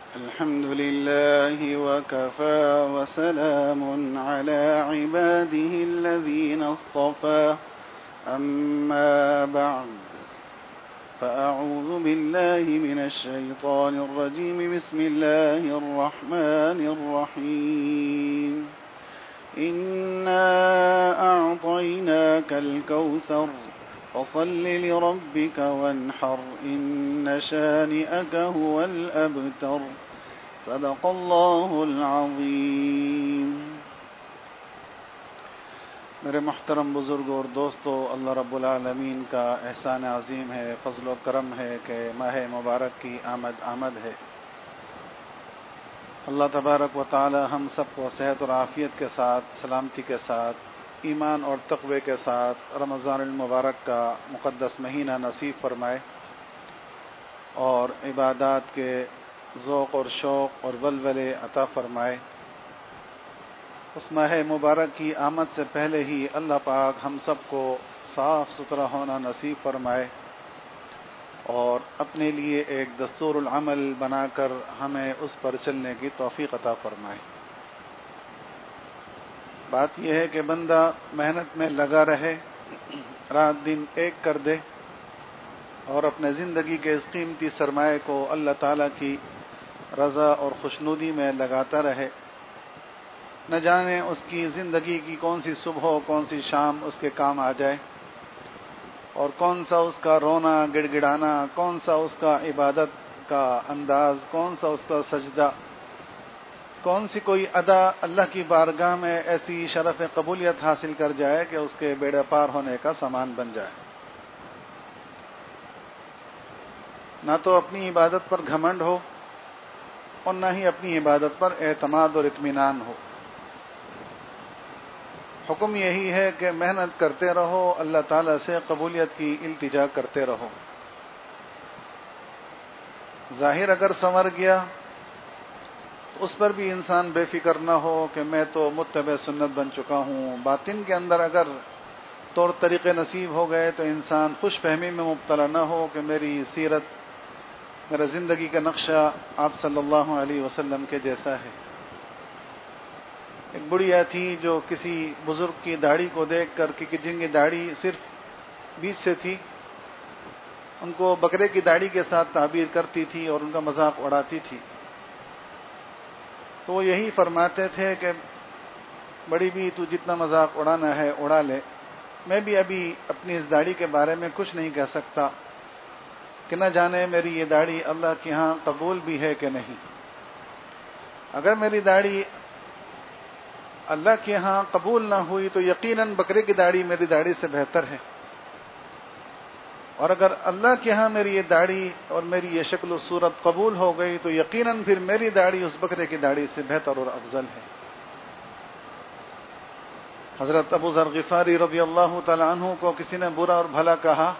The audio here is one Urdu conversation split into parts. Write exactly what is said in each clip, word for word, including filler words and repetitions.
الحمد لله وكفى وسلام على عباده الذين اصطفى أما بعد فأعوذ بالله من الشيطان الرجيم بسم الله الرحمن الرحيم إنا أعطيناك الكوثر فصل لربك وانحر إن شانئك هو الأبتر صدق اللہ العظیم۔ میرے محترم بزرگوں اور دوستو، اللہ رب العالمین کا احسان عظیم ہے، فضل و کرم ہے کہ ماہ مبارک کی آمد آمد ہے۔ اللہ تبارک و تعالی ہم سب کو صحت اور عافیت کے ساتھ، سلامتی کے ساتھ، ایمان اور تقوی کے ساتھ رمضان المبارک کا مقدس مہینہ نصیب فرمائے اور عبادات کے ذوق اور شوق اور ولولے عطا فرمائے۔ اس ماہ مبارک کی آمد سے پہلے ہی اللہ پاک ہم سب کو صاف ستھرا ہونا نصیب فرمائے اور اپنے لیے ایک دستور العمل بنا کر ہمیں اس پر چلنے کی توفیق عطا فرمائے۔ بات یہ ہے کہ بندہ محنت میں لگا رہے، رات دن ایک کر دے اور اپنے زندگی کے اس قیمتی سرمایہ کو اللہ تعالیٰ کی رضا اور خوشنودی میں لگاتا رہے۔ نہ جانے اس کی زندگی کی کون سی صبح و کون سی شام اس کے کام آ جائے اور کون سا اس کا رونا گڑ گڑانا، کون سا اس کا عبادت کا انداز، کون سا اس کا سجدہ، کون سی کوئی ادا اللہ کی بارگاہ میں ایسی شرف قبولیت حاصل کر جائے کہ اس کے بیڑے پار ہونے کا سامان بن جائے۔ نہ تو اپنی عبادت پر گھمنڈ ہو اور نہ ہی اپنی عبادت پر اعتماد اور اطمینان ہو۔ حکم یہی ہے کہ محنت کرتے رہو، اللہ تعالیٰ سے قبولیت کی التجا کرتے رہو۔ ظاہر اگر سنور گیا اس پر بھی انسان بے فکر نہ ہو کہ میں تو متبع سنت بن چکا ہوں۔ باطن کے اندر اگر طور طریقے نصیب ہو گئے تو انسان خوش فہمی میں مبتلا نہ ہو کہ میری سیرت، میرا زندگی کا نقشہ آپ صلی اللہ علیہ وسلم کے جیسا ہے۔ ایک بڑھیا تھی جو کسی بزرگ کی داڑھی کو دیکھ کر کہ جن کی داڑھی صرف بیچ سے تھی، ان کو بکرے کی داڑھی کے ساتھ تعبیر کرتی تھی اور ان کا مذاق اڑاتی تھی۔ تو وہ یہی فرماتے تھے کہ بڑی بھی تو جتنا مذاق اڑانا ہے اڑا لے، میں بھی ابھی اپنی اس داڑھی کے بارے میں کچھ نہیں کہہ سکتا کہ نہ جانے میری یہ داڑھی اللہ کے ہاں قبول بھی ہے کہ نہیں۔ اگر میری داڑھی اللہ کے ہاں قبول نہ ہوئی تو یقیناً بکرے کی داڑھی میری داڑھی سے بہتر ہے، اور اگر اللہ کے ہاں میری یہ داڑھی اور میری یہ شکل و صورت قبول ہو گئی تو یقیناً پھر میری داڑھی اس بکرے کی داڑھی سے بہتر اور افضل ہے۔ حضرت ابو ذر غفاری رضی اللہ تعالی عنہ کو کسی نے برا اور بھلا کہا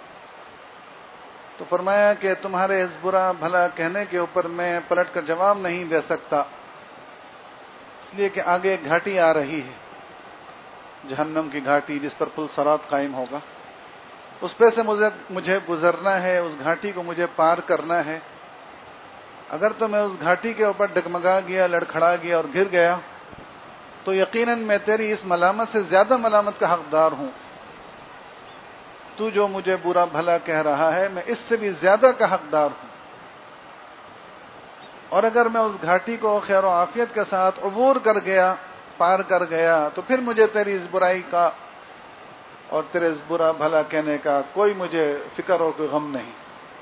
تو فرمایا کہ تمہارے اس برا بھلا کہنے کے اوپر میں پلٹ کر جواب نہیں دے سکتا، اس لیے کہ آگے ایک گھاٹی آ رہی ہے، جہنم کی گھاٹی جس پر پل صراط قائم ہوگا، اس پہ سے مجھے مجھے گزرنا ہے، اس گھاٹی کو مجھے پار کرنا ہے۔ اگر تو میں اس گھاٹی کے اوپر ڈگمگا گیا، لڑکھڑا گیا اور گر گیا تو یقیناً میں تیری اس ملامت سے زیادہ ملامت کا حقدار ہوں۔ تو جو مجھے برا بھلا کہہ رہا ہے میں اس سے بھی زیادہ کا حقدار ہوں، اور اگر میں اس گھاٹی کو خیر و عافیت کے ساتھ عبور کر گیا، پار کر گیا تو پھر مجھے تیری اس برائی کا اور تیرے اس برا بھلا کہنے کا کوئی مجھے فکر اور کوئی غم نہیں۔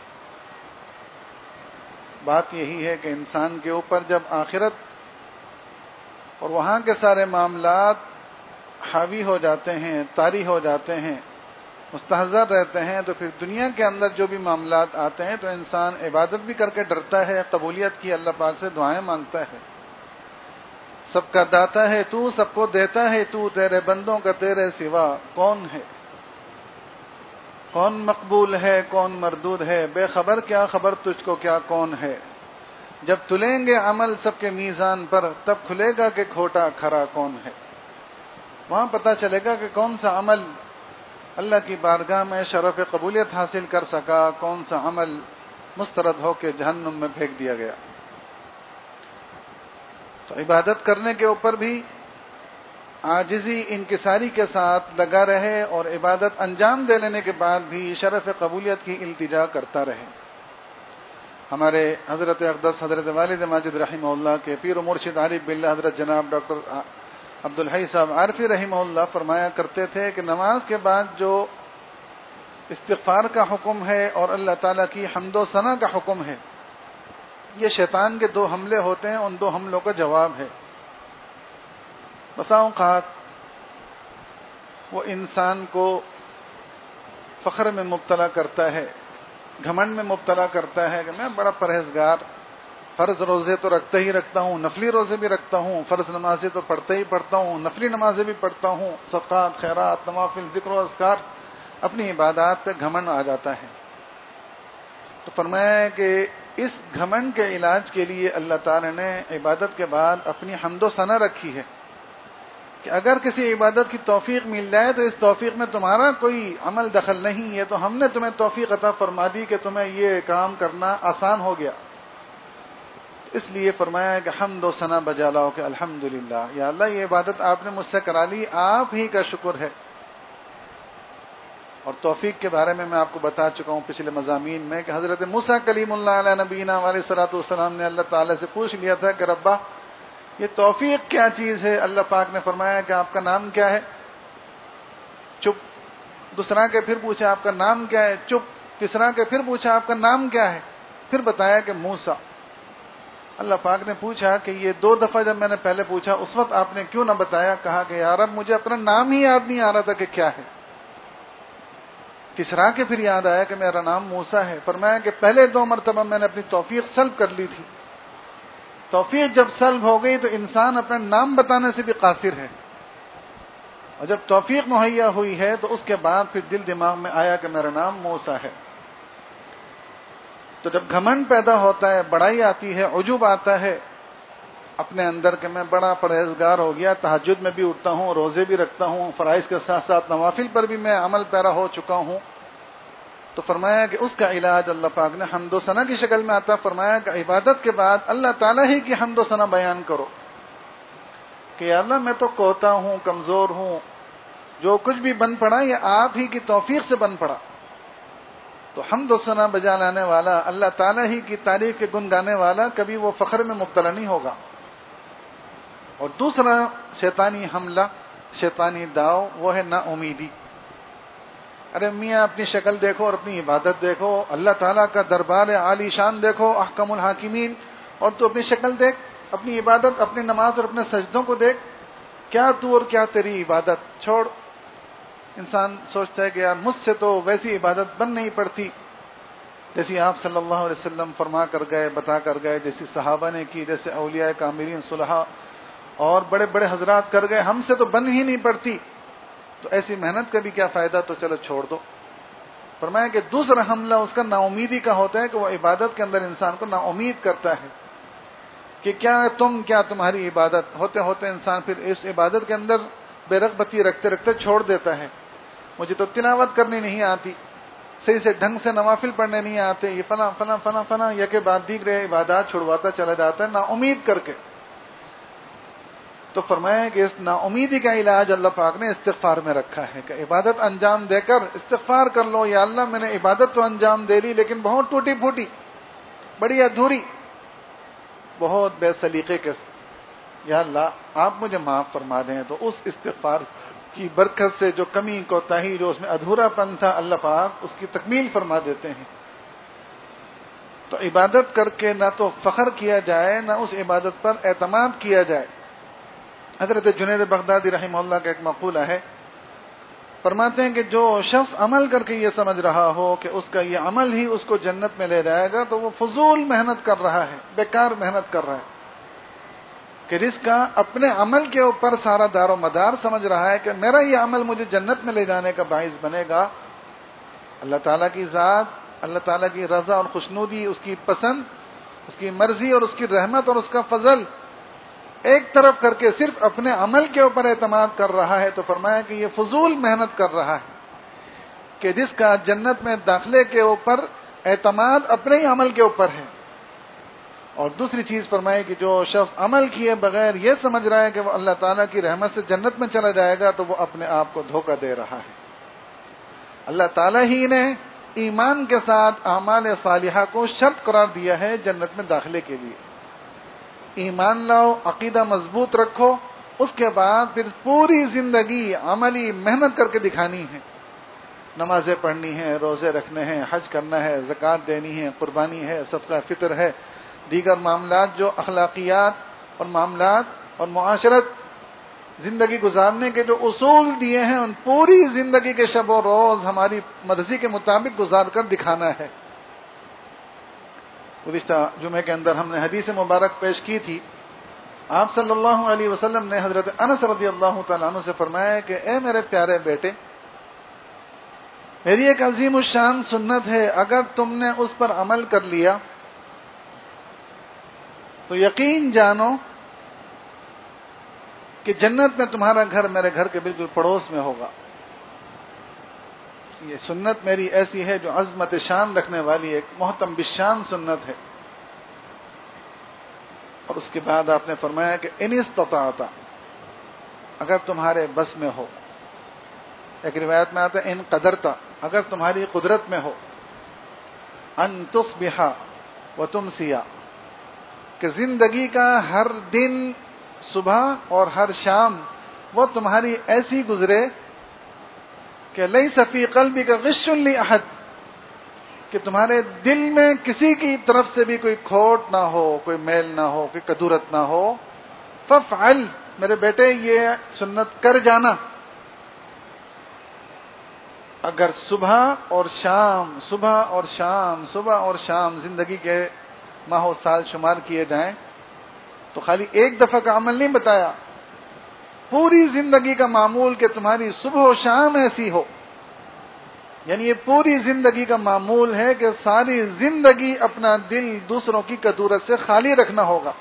بات یہی ہے کہ انسان کے اوپر جب آخرت اور وہاں کے سارے معاملات حاوی ہو جاتے ہیں، طاری ہو جاتے ہیں، مستحضر رہتے ہیں، تو پھر دنیا کے اندر جو بھی معاملات آتے ہیں تو انسان عبادت بھی کر کے ڈرتا ہے، قبولیت کی اللہ پاک سے دعائیں مانگتا ہے۔ سب کا داتا ہے تو، سب کو دیتا ہے تو، تیرے بندوں کا تیرے سوا کون ہے؟ کون مقبول ہے کون مردود ہے، بے خبر کیا خبر تجھ کو کیا کون ہے؟ جب تلیں گے عمل سب کے میزان پر تب کھلے گا کہ کھوٹا کھرا کون ہے۔ وہاں پتہ چلے گا کہ کون سا عمل اللہ کی بارگاہ میں شرف قبولیت حاصل کر سکا، کون سا عمل مسترد ہو کے جہنم میں پھینک دیا گیا۔ تو عبادت کرنے کے اوپر بھی عاجزی انکساری کے ساتھ لگا رہے اور عبادت انجام دے لینے کے بعد بھی شرف قبولیت کی التجا کرتا رہے۔ ہمارے حضرت اقدس حضرت والد ماجد رحمہ اللہ کے پیر و مرشد عارف باللہ حضرت جناب ڈاکٹر عبدالحی صاحب عارفی رحمہ اللہ فرمایا کرتے تھے کہ نماز کے بعد جو استغفار کا حکم ہے اور اللہ تعالیٰ کی حمد و ثنا کا حکم ہے، یہ شیطان کے دو حملے ہوتے ہیں، ان دو حملوں کا جواب ہے۔ بسا اوقات وہ انسان کو فخر میں مبتلا کرتا ہے، گھمنڈ میں مبتلا کرتا ہے کہ میں بڑا پرہیزگار، فرض روزے تو رکھتا ہی رکھتا ہوں، نفلی روزے بھی رکھتا ہوں، فرض نمازیں تو پڑھتا ہی پڑھتا ہوں، نفلی نمازیں بھی پڑھتا ہوں، صدقات، خیرات، نوافل، ذکر و اذکار، اپنی عبادات پہ گھمنڈ آ جاتا ہے۔ تو فرمایا کہ اس گھمنڈ کے علاج کے لیے اللہ تعالی نے عبادت کے بعد اپنی حمد و ثنا رکھی ہے کہ اگر کسی عبادت کی توفیق مل جائے تو اس توفیق میں تمہارا کوئی عمل دخل نہیں ہے، تو ہم نے تمہیں توفیق عطا فرما دی کہ تمہیں یہ کام کرنا آسان ہو گیا۔ اس لیے فرمایا کہ حمد و ثنا بجا لاؤ کہ الحمدللہ، یا اللہ یہ عبادت آپ نے مجھ سے کرا لی، آپ ہی کا شکر ہے۔ اور توفیق کے بارے میں میں آپ کو بتا چکا ہوں پچھلے مضامین میں کہ حضرت موسیٰ کلیم اللہ علیہ نبینا علیہ الصلوۃ والسلام نے اللہ تعالی سے پوچھ لیا تھا کہ ربا یہ توفیق کیا چیز ہے؟ اللہ پاک نے فرمایا کہ آپ کا نام کیا ہے؟ چپ۔ دوسرا کے پھر پوچھا آپ کا نام کیا ہے؟ چپ۔ تیسرا کے پھر پوچھا آپ کا نام کیا ہے؟ پھر بتایا کہ موسیٰ۔ اللہ پاک نے پوچھا کہ یہ دو دفعہ جب میں نے پہلے پوچھا اس وقت آپ نے کیوں نہ بتایا؟ کہا کہ یا رب مجھے اپنا نام ہی یاد نہیں آ رہا تھا کہ کیا ہے۔ تیسرا کے پھر یاد آیا کہ میرا نام موسیٰ ہے۔ فرمایا کہ پہلے دو مرتبہ میں نے اپنی توفیق سلب کر لی تھی، توفیق جب سلب ہو گئی تو انسان اپنا نام بتانے سے بھی قاصر ہے، اور جب توفیق مہیا ہوئی ہے تو اس کے بعد پھر دل دماغ میں آیا کہ میرا نام موسیٰ ہے۔ تو جب گھمنڈ پیدا ہوتا ہے، بڑائی آتی ہے، عجب آتا ہے اپنے اندر کہ میں بڑا پرہیزگار ہو گیا، تہجد میں بھی اٹھتا ہوں، روزے بھی رکھتا ہوں، فرائض کے ساتھ ساتھ نوافل پر بھی میں عمل پیرا ہو چکا ہوں، تو فرمایا کہ اس کا علاج اللہ پاک نے حمد و ثنا کی شکل میں آتا۔ فرمایا کہ عبادت کے بعد اللہ تعالیٰ ہی کی حمد و ثنا بیان کرو کہ یا اللہ میں تو کوتا ہوں، کمزور ہوں، جو کچھ بھی بن پڑا یہ آپ ہی کی توفیق سے بن پڑا۔ تو حمد و ثنا بجا لانے والا، اللہ تعالیٰ ہی کی تعریف کے گن گانے والا کبھی وہ فخر میں مبتلا نہیں ہوگا۔ اور دوسرا شیطانی حملہ، شیطانی داؤ، وہ ہے نا امیدی۔ ارے میاں اپنی شکل دیکھو اور اپنی عبادت دیکھو، اللہ تعالیٰ کا دربار عالی شان دیکھو، احکم الحاکمین، اور تو اپنی شکل دیکھ، اپنی عبادت، اپنی نماز اور اپنے سجدوں کو دیکھ، کیا تو اور کیا تیری عبادت، چھوڑ۔ انسان سوچتا ہے کہ یار مجھ سے تو ویسی عبادت بن نہیں پڑتی جیسی آپ صلی اللہ علیہ وسلم فرما کر گئے، بتا کر گئے، جیسی صحابہ نے کی، جیسے اولیاء کاملین صلحاء اور بڑے بڑے حضرات کر گئے، ہم سے تو بن ہی نہیں پڑتی، تو ایسی محنت کا بھی کیا فائدہ، تو چلو چھوڑ دو۔ فرمایا کہ دوسرا حملہ اس کا نا امیدی کا ہوتا ہے کہ وہ عبادت کے اندر انسان کو نا امید کرتا ہے کہ کیا تم کیا تمہاری عبادت، ہوتے ہوتے انسان پھر اس عبادت کے اندر بے رغبتی رکھتے رکھتے چھوڑ دیتا ہے۔ مجھے تو تلاوت کرنی نہیں آتی، صحیح سے ڈھنگ سے نوافل پڑھنے نہیں آتے، یہ فلاں فلاں فلاں فلاں یہ کے بعد دیگر عبادات چھڑواتا چلا جاتا ہے نا امید کر کے۔ تو فرمایا کہ اس نا امیدی کا علاج اللہ پاک نے استغفار میں رکھا ہے کہ عبادت انجام دے کر استغفار کر لو، یا اللہ میں نے عبادت تو انجام دے لی لیکن بہت ٹوٹی پھوٹی، بڑی ادھوری، بہت بے سلیقے کے، یا اللہ آپ مجھے معاف فرما دیں۔ تو اس استغفار کی برکت سے جو کمی کوتاہی، جو اس میں ادھورا پن تھا، اللہ پاک اس کی تکمیل فرما دیتے ہیں۔ تو عبادت کر کے نہ تو فخر کیا جائے، نہ اس عبادت پر اعتماد کیا جائے۔ حضرت جنید بغدادی رحمہ اللہ کا ایک مقولہ ہے، فرماتے ہیں کہ جو شخص عمل کر کے یہ سمجھ رہا ہو کہ اس کا یہ عمل ہی اس کو جنت میں لے جائے گا، تو وہ فضول محنت کر رہا ہے، بیکار محنت کر رہا ہے، کہ جس کا اپنے عمل کے اوپر سارا دار و مدار سمجھ رہا ہے کہ میرا یہ عمل مجھے جنت میں لے جانے کا باعث بنے گا۔ اللہ تعالیٰ کی ذات، اللہ تعالیٰ کی رضا اور خوشنودی، اس کی پسند، اس کی مرضی اور اس کی رحمت اور اس کا فضل ایک طرف کر کے صرف اپنے عمل کے اوپر اعتماد کر رہا ہے، تو فرمایا کہ یہ فضول محنت کر رہا ہے، کہ جس کا جنت میں داخلے کے اوپر اعتماد اپنے ہی عمل کے اوپر ہے، اور دوسری چیز فرمائی کہ جو شخص عمل کیے بغیر یہ سمجھ رہا ہے کہ وہ اللہ تعالیٰ کی رحمت سے جنت میں چلا جائے گا تو وہ اپنے آپ کو دھوکہ دے رہا ہے۔ اللہ تعالیٰ ہی نے ایمان کے ساتھ اعمال صالحہ کو شرط قرار دیا ہے جنت میں داخلے کے لیے۔ ایمان لاؤ، عقیدہ مضبوط رکھو، اس کے بعد پھر پوری زندگی عملی محنت کر کے دکھانی ہے۔ نمازیں پڑھنی ہیں، روزے رکھنے ہیں، حج کرنا ہے، زکوٰۃ دینی ہے، قربانی ہے، صدقہ فطر ہے، دیگر معاملات جو اخلاقیات اور معاملات اور معاشرت زندگی گزارنے کے جو اصول دیے ہیں، ان پوری زندگی کے شب و روز ہماری مرضی کے مطابق گزار کر دکھانا ہے۔ گزشتہ جمعے کے اندر ہم نے حدیث مبارک پیش کی تھی، آپ صلی اللہ علیہ وسلم نے حضرت انس رضی اللہ تعالیٰ عنہ سے فرمایا کہ اے میرے پیارے بیٹے، میری ایک عظیم الشان سنت ہے، اگر تم نے اس پر عمل کر لیا تو یقین جانو کہ جنت میں تمہارا گھر میرے گھر کے بالکل پڑوس میں ہوگا۔ یہ سنت میری ایسی ہے جو عظمت شان رکھنے والی ایک محتم بالشان سنت ہے۔ اور اس کے بعد آپ نے فرمایا کہ ان استطاعت، اگر تمہارے بس میں ہو، ایک روایت میں آتا ہے ان قدرتا، اگر تمہاری قدرت میں ہو، ان تصبح وتمسی، کہ زندگی کا ہر دن صبح اور ہر شام وہ تمہاری ایسی گزرے کہ لیس فی قلبک غش لاحد، کہ تمہارے دل میں کسی کی طرف سے بھی کوئی کھوٹ نہ ہو، کوئی میل نہ ہو، کوئی کدورت نہ ہو، فافعل، میرے بیٹے یہ سنت کر جانا۔ اگر صبح اور شام صبح اور شام صبح اور شام زندگی کے ماہ و سال شمار کیے جائیں تو خالی ایک دفعہ کا عمل نہیں بتایا، پوری زندگی کا معمول کہ تمہاری صبح و شام ایسی ہو، یعنی یہ پوری زندگی کا معمول ہے کہ ساری زندگی اپنا دل دوسروں کی کدورت سے خالی رکھنا ہوگا۔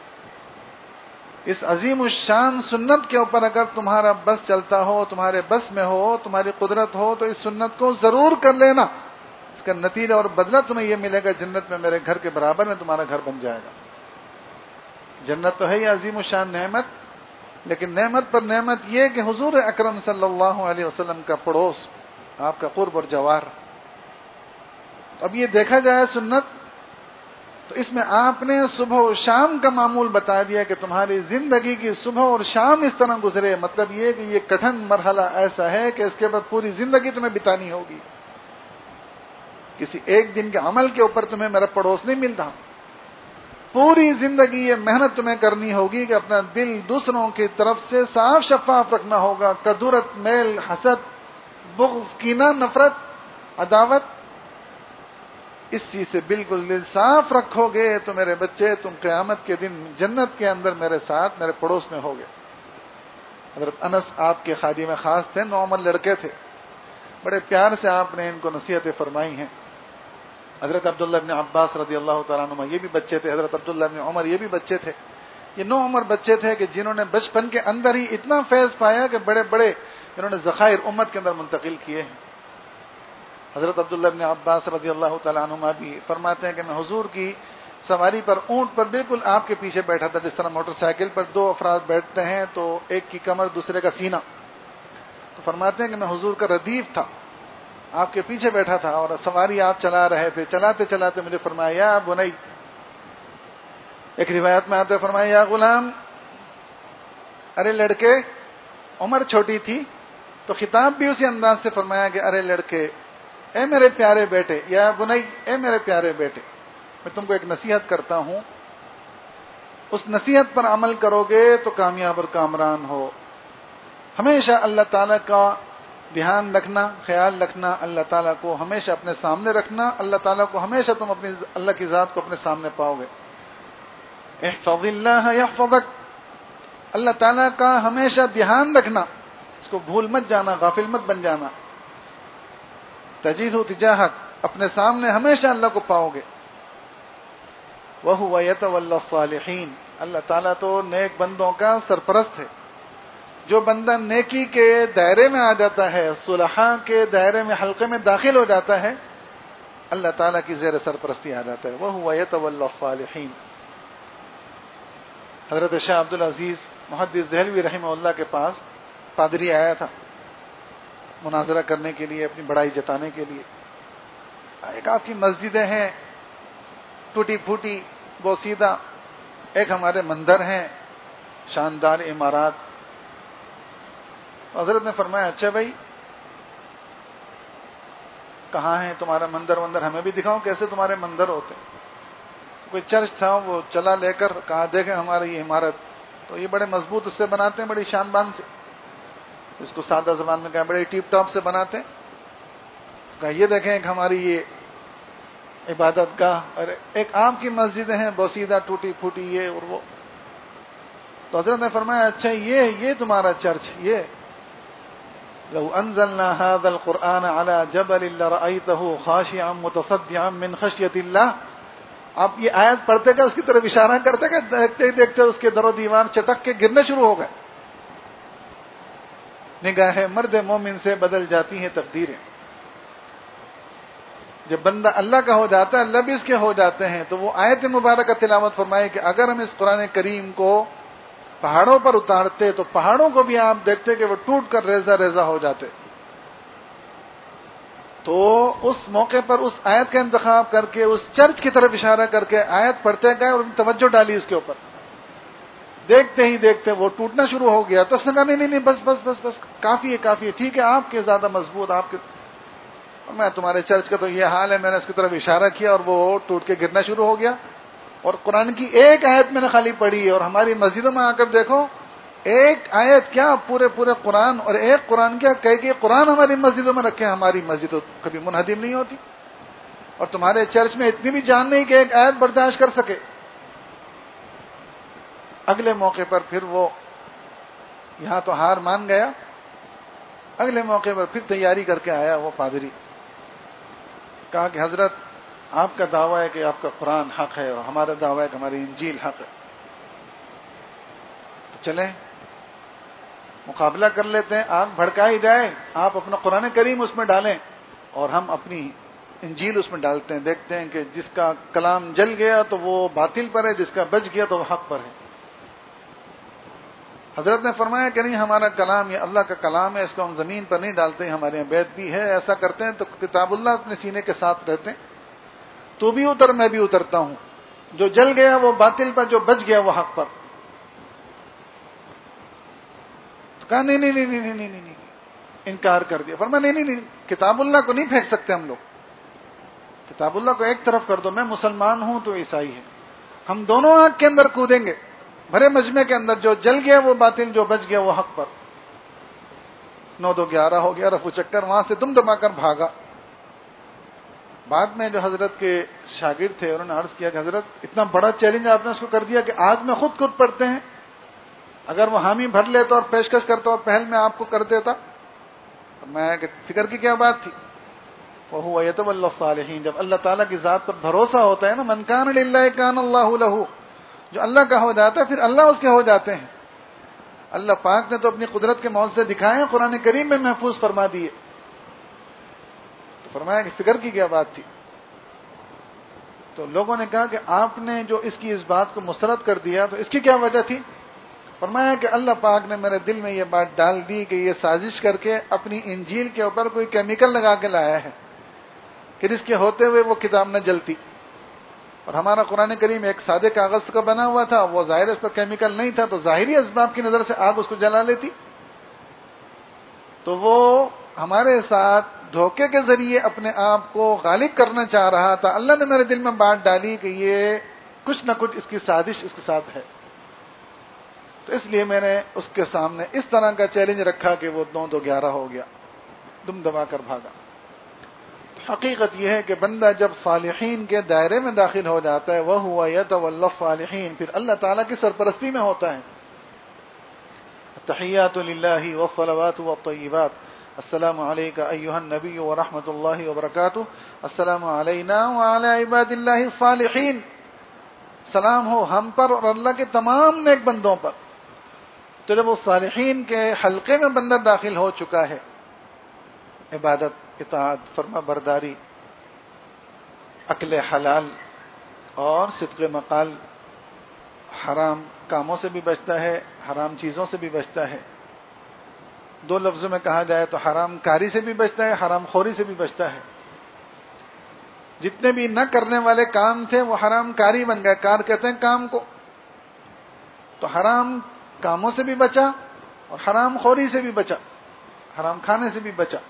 اس عظیم الشان سنت کے اوپر اگر تمہارا بس چلتا ہو، تمہارے بس میں ہو، تمہاری قدرت ہو، تو اس سنت کو ضرور کر لینا۔ اس کا نتیجہ اور بدلہ تمہیں یہ ملے گا، جنت میں میرے گھر کے برابر میں تمہارا گھر بن جائے گا۔ جنت تو ہے یہ عظیم الشان نعمت، لیکن نعمت پر نعمت یہ کہ حضور اکرم صلی اللہ علیہ وسلم کا پڑوس، آپ کا قرب اور جوار۔ اب یہ دیکھا جائے سنت تو اس میں آپ نے صبح و شام کا معمول بتا دیا کہ تمہاری زندگی کی صبح اور شام اس طرح گزرے، مطلب یہ کہ یہ کٹھن مرحلہ ایسا ہے کہ اس کے بعد پوری زندگی تمہیں بتانی ہوگی۔ کسی ایک دن کے عمل کے اوپر تمہیں میرا پڑوس نہیں ملتا، پوری زندگی یہ محنت تمہیں کرنی ہوگی کہ اپنا دل دوسروں کی طرف سے صاف شفاف رکھنا ہوگا۔ کدورت، میل، حسد، بغض، کینہ، نفرت، عداوت، اس چیز سے بالکل دل صاف رکھو گے تو میرے بچے تم قیامت کے دن جنت کے اندر میرے ساتھ میرے پڑوس میں ہوگے۔ حضرت انس آپ کے خادم خاص تھے، نو عمر لڑکے تھے، بڑے پیار سے آپ نے ان کو نصیحتیں فرمائی ہیں۔ حضرت عبداللہ بن عباس رضی اللہ تعالیٰ عنہ یہ بھی بچے تھے، حضرت عبداللہ بن عمر یہ بھی بچے تھے۔ یہ نو عمر بچے تھے کہ جنہوں نے بچپن کے اندر ہی اتنا فیض پایا کہ بڑے بڑے انہوں نے ذخائر امت کے اندر منتقل کیے ہیں۔ حضرت عبداللہ بن عباس رضی اللہ تعالیٰ عنہ بھی فرماتے ہیں کہ میں حضور کی سواری پر، اونٹ پر بالکل آپ کے پیچھے بیٹھا تھا، جس طرح موٹر سائیکل پر دو افراد بیٹھتے ہیں تو ایک کی کمر دوسرے کا سینہ، تو فرماتے ہیں کہ میں حضور کا ردیف تھا، آپ کے پیچھے بیٹھا تھا اور سواری آپ چلا رہے تھے۔ چلاتے چلاتے مجھے فرمایا یا بنی، ایک روایت میں آتا ہے فرمایا یا غلام، ارے لڑکے، عمر چھوٹی تھی تو خطاب بھی اسی انداز سے فرمایا کہ ارے لڑکے، اے میرے پیارے بیٹے، یا بنی، اے میرے پیارے بیٹے، میں تم کو ایک نصیحت کرتا ہوں، اس نصیحت پر عمل کرو گے تو کامیاب اور کامران ہو۔ ہمیشہ اللہ تعالیٰ کا دھیان رکھنا، خیال رکھنا، اللہ تعالیٰ کو ہمیشہ اپنے سامنے رکھنا، اللہ تعالیٰ کو ہمیشہ تم اپنی اللہ کی ذات کو اپنے سامنے پاؤ گے۔ احفظ اللہ یحفظک، اللہ تعالیٰ کا ہمیشہ دھیان رکھنا، اس کو بھول مت جانا، غافل مت بن جانا۔ تجدہ تجاہک، اپنے سامنے ہمیشہ اللہ کو پاؤ گے۔ وَهُوَ يَتَوَلَّى الصَّالِحِينَ، اللہ تعالیٰ تو نیک بندوں کا سرپرست ہے۔ جو بندہ نیکی کے دائرے میں آ جاتا ہے، صلحاء کے دائرے میں، حلقے میں داخل ہو جاتا ہے، اللہ تعالیٰ کی زیر سرپرستی آ جاتا ہے۔ وَهُوَ يَتَوَلَّى الصَّالِحِينَ، حضرت شاہ عبد العزیز محدث دہلوی رحمہ اللہ کے پاس پادری آیا تھا مناظرہ کرنے کے لیے، اپنی بڑائی جتانے کے لیے. ایک آپ کی مسجدیں ہیں ٹوٹی پھوٹی بوسیدہ، ایک ہمارے مندر ہیں شاندار عمارات. حضرت نے فرمایا اچھا بھائی کہاں ہے تمہارا مندر وندر، ہمیں بھی دکھاؤ کیسے تمہارے مندر ہوتے. کوئی چرچ تھا وہ چلا لے کر کہا دیکھیں ہماری یہ عمارت تو یہ بڑے مضبوط اس سے بناتے ہیں، بڑی شان بان سے، اس کو سادہ زبان میں کہا بڑے ٹیپ ٹاپ سے بناتے ہیں. کہا یہ دیکھیں ایک ہماری یہ عبادت گاہ اور ایک آپ کی مسجدیں ہیں بوسیدہ ٹوٹی پھوٹی یہ اور وہ. تو حضرت نے فرمایا اچھا یہ یہ تمہارا چرچ، یہ لو انزلنا هذا القرآن على جبل لرأيته خاشعا متصدعا من خشية اللہ. آپ یہ آیت پڑھتے گا اس کی طرف اشارہ کرتے گا، دیکھتے ہی دیکھتے اس کے در و دیوار چٹک کے گرنے شروع ہو گئے. نگاہ مرد مومن سے بدل جاتی ہیں تقدیریں. جب بندہ اللہ کا ہو جاتا ہے اللہ بھی اس کے ہو جاتے ہیں. تو وہ آیت مبارکہ تلاوت فرمائے کہ اگر ہم اس قرآن کریم کو پہاڑوں پر اتارتے تو پہاڑوں کو بھی آپ دیکھتے کہ وہ ٹوٹ کر ریزہ ریزہ ہو جاتے. تو اس موقع پر اس آیت کا انتخاب کر کے اس چرچ کی طرف اشارہ کر کے آیت پڑھتے گئے اور توجہ ڈالی اس کے اوپر. دیکھتے ہی دیکھتے وہ ٹوٹنا شروع ہو گیا. تو اس نے کہا نہیں نہیں نہیں بس بس بس بس کافی ہے کافی ہے، ٹھیک ہے آپ کے زیادہ مضبوط آپ کے، میں تمہارے چرچ کا تو یہ حال ہے. میں نے اس کی طرف اشارہ کیا اور وہ ٹوٹ کے گرنا شروع ہو گیا. اور قرآن کی ایک آیت میں نے خالی پڑھی اور ہماری مسجدوں میں آ کر دیکھو ایک آیت کیا پورے پورے قرآن اور ایک قرآن کیا کہہ کے قرآن ہماری مسجدوں میں رکھے. ہماری مسجد کبھی منہدم نہیں ہوتی اور تمہارے چرچ میں اتنی بھی جان نہیں کہ ایک آیت برداشت کر سکے. اگلے موقع پر پھر وہ یہاں تو ہار مان گیا. اگلے موقع پر پھر تیاری کر کے آیا وہ پادری. کہا کہ حضرت آپ کا دعویٰ ہے کہ آپ کا قرآن حق ہے اور ہمارا دعویٰ ہے کہ ہماری انجیل حق ہے. تو چلیں مقابلہ کر لیتے ہیں. آگ بھڑکائی جائے، آپ اپنا قرآن کریم اس میں ڈالیں اور ہم اپنی انجیل اس میں ڈالتے ہیں. دیکھتے ہیں کہ جس کا کلام جل گیا تو وہ باطل پر ہے، جس کا بچ گیا تو وہ حق پر ہے. حضرت نے فرمایا کہ نہیں ہمارا کلام یہ اللہ کا کلام ہے، اس کو ہم زمین پر نہیں ڈالتے. ہمارے یہاں بیت بھی ہے، ایسا کرتے ہیں تو کتاب اللہ اپنے سینے کے ساتھ رہتے ہیں. تو بھی اتر میں بھی اترتا ہوں. جو جل گیا وہ باطل پر، جو بچ گیا وہ حق پر. تو کہا نہیں نہیں نہیں نہیں نہیں نہیں نہیں انکار کر دیا. فرمایا نہیں نہیں نہیں کتاب اللہ کو نہیں پھینک سکتے ہم لوگ. کتاب اللہ کو ایک طرف کر دو. میں مسلمان ہوں تو عیسائی ہے، ہم دونوں آگ کے اندر کودیں گے بھرے مجمع کے اندر. جو جل گیا وہ باطل، جو بچ گیا وہ حق پر. نو دو گیارہ ہو گیا. رفو چکر وہاں سے دم دما کر بھاگا. بعد میں جو حضرت کے شاگرد تھے انہوں نے عرض کیا کہ حضرت اتنا بڑا چیلنج آپ نے اس کو کر دیا کہ آج میں خود خود پڑھتے ہیں. اگر وہ حامی بھر لیتا اور پیشکش کرتا اور پہل میں آپ کو کر دیتا. میں کہ فکر کی کیا بات تھی. وَهُوَ يَتَوَلَّى الصَّالِحِينَ. جب اللہ تعالیٰ کی ذات پر بھروسہ ہوتا ہے نا، مَنْ كَانَ لِلَّهِ كَانَ اللَّهُ لَهُ. جو اللہ کا ہو جاتا ہے پھر اللہ اس کے ہو جاتے ہیں. اللہ پاک نے تو اپنی قدرت کے معجزے دکھائے ہیں، قرآن کریم میں محفوظ فرما دیے. تو فرمایا کہ فکر کی کیا بات تھی. تو لوگوں نے کہا کہ آپ نے جو اس کی اس بات کو مسترد کر دیا تو اس کی کیا وجہ تھی. فرمایا کہ اللہ پاک نے میرے دل میں یہ بات ڈال دی کہ یہ سازش کر کے اپنی انجیل کے اوپر کوئی کیمیکل لگا کے لایا ہے کہ جس کے ہوتے ہوئے وہ کتاب نہ جلتی. اور ہمارا قرآن کریم ایک سادے کاغذ کا بنا ہوا تھا، وہ ظاہر اس پر کیمیکل نہیں تھا، تو ظاہری اسباب کی نظر سے آگ اس کو جلا لیتی. تو وہ ہمارے ساتھ دھوکے کے ذریعے اپنے آپ کو غالب کرنا چاہ رہا تھا. اللہ نے میرے دل میں بات ڈالی کہ یہ کچھ نہ کچھ اس کی سازش اس کے ساتھ ہے. تو اس لیے میں نے اس کے سامنے اس طرح کا چیلنج رکھا کہ وہ نو دو گیارہ ہو گیا، دم دبا کر بھاگا. حقیقت یہ ہے کہ بندہ جب صالحین کے دائرے میں داخل ہو جاتا ہے وَهُوَ يَتَوَلَّى الصَّالِحِينَ، پھر اللہ تعالیٰ کی سرپرستی میں ہوتا ہے. التحیات للہ والصلوات والطیبات. السلام علیک ایھا النبی ورحمۃ اللہ وبرکاتہ. السلام علینا وعلی عباد اللہ الصالحین. سلام ہو ہم پر اور اللہ کے تمام نیک بندوں پر. تو جب وہ صالحین کے حلقے میں بندہ داخل ہو چکا ہے، عبادت، اطاعت، فرما برداری، اکل حلال اور صدق مقال، حرام کاموں سے بھی بچتا ہے، حرام چیزوں سے بھی بچتا ہے. دو لفظوں میں کہا جائے تو حرام کاری سے بھی بچتا ہے، حرام خوری سے بھی بچتا ہے. جتنے بھی نہ کرنے والے کام تھے وہ حرام کاری بن گئے. کار کہتے ہیں کام کو. تو حرام کاموں سے بھی بچا اور حرام خوری سے بھی بچا، حرام کھانے سے بھی بچا.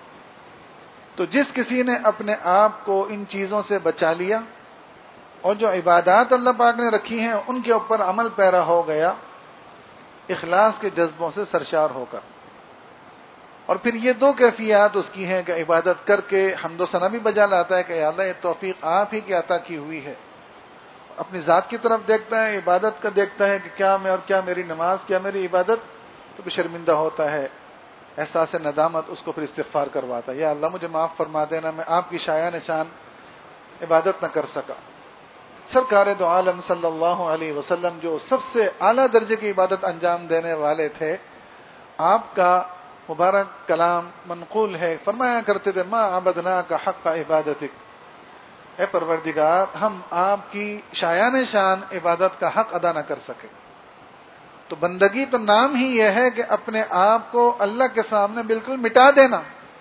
تو جس کسی نے اپنے آپ کو ان چیزوں سے بچا لیا اور جو عبادات اللہ پاک نے رکھی ہیں ان کے اوپر عمل پیرا ہو گیا، اخلاص کے جذبوں سے سرشار ہو کر. اور پھر یہ دو کیفیات اس کی ہیں کہ عبادت کر کے حمد و ثنا بھی بجا لاتا ہے کہ یا اللہ یہ توفیق آپ ہی کی عطا کی ہوئی ہے. اپنی ذات کی طرف دیکھتا ہے، عبادت کا دیکھتا ہے کہ کیا میں اور کیا میری نماز، کیا میری عبادت، تو بھی شرمندہ ہوتا ہے. احساس ندامت اس کو پھر استغفار کرواتا ہے، یا اللہ مجھے معاف فرما دینا، میں آپ کی شایع نشان عبادت نہ کر سکا. سرکار دو عالم صلی اللہ علیہ وسلم جو سب سے اعلیٰ درجے کی عبادت انجام دینے والے تھے، آپ کا مبارک کلام منقول ہے، فرمایا کرتے تھے ما عبدناک حق عبادتک، اے پروردگار ہم آپ کی شایان شان عبادت کا حق ادا نہ کر سکے. تو بندگی تو نام ہی یہ ہے کہ اپنے آپ کو اللہ کے سامنے بالکل مٹا دینا،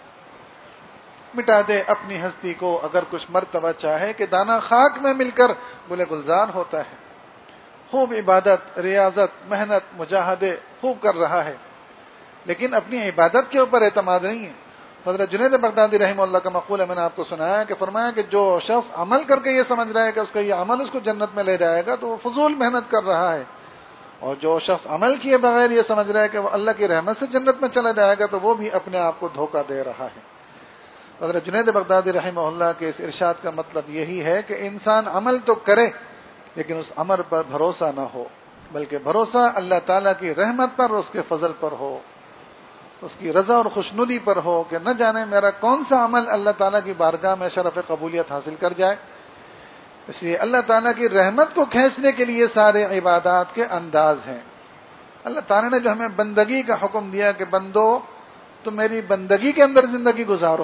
مٹا دے اپنی ہستی کو. اگر کچھ مرتبہ چاہے کہ دانا خاک میں مل کر گلے گلزار ہوتا ہے. خوب عبادت، ریاضت، محنت، مجاہدے خوب کر رہا ہے، لیکن اپنی عبادت کے اوپر اعتماد نہیں ہے. حضرت جنید بغدادی رحمہ اللہ کا مقولہ میں نے آپ کو سنایا کہ فرمایا کہ جو شخص عمل کر کے یہ سمجھ رہا ہے کہ اس کا یہ عمل اس کو جنت میں لے جائے گا تو وہ فضول محنت کر رہا ہے، اور جو شخص عمل کیے بغیر یہ سمجھ رہا ہے کہ وہ اللہ کی رحمت سے جنت میں چلا جائے گا تو وہ بھی اپنے آپ کو دھوکہ دے رہا ہے. حضرت جنید بغدادی رحمہ اللہ کے اس ارشاد کا مطلب یہی ہے کہ انسان عمل تو کرے لیکن اس عمل پر بھروسہ نہ ہو، بلکہ بھروسہ اللہ تعالیٰ کی رحمت پر، اس کے فضل پر ہو، اس کی رضا اور خوشنودی پر ہو کہ نہ جانے میرا کون سا عمل اللہ تعالیٰ کی بارگاہ میں شرف قبولیت حاصل کر جائے. اس لیے اللہ تعالیٰ کی رحمت کو کھینچنے کے لیے سارے عبادات کے انداز ہیں. اللہ تعالیٰ نے جو ہمیں بندگی کا حکم دیا کہ بندو تم میری بندگی کے اندر زندگی گزارو.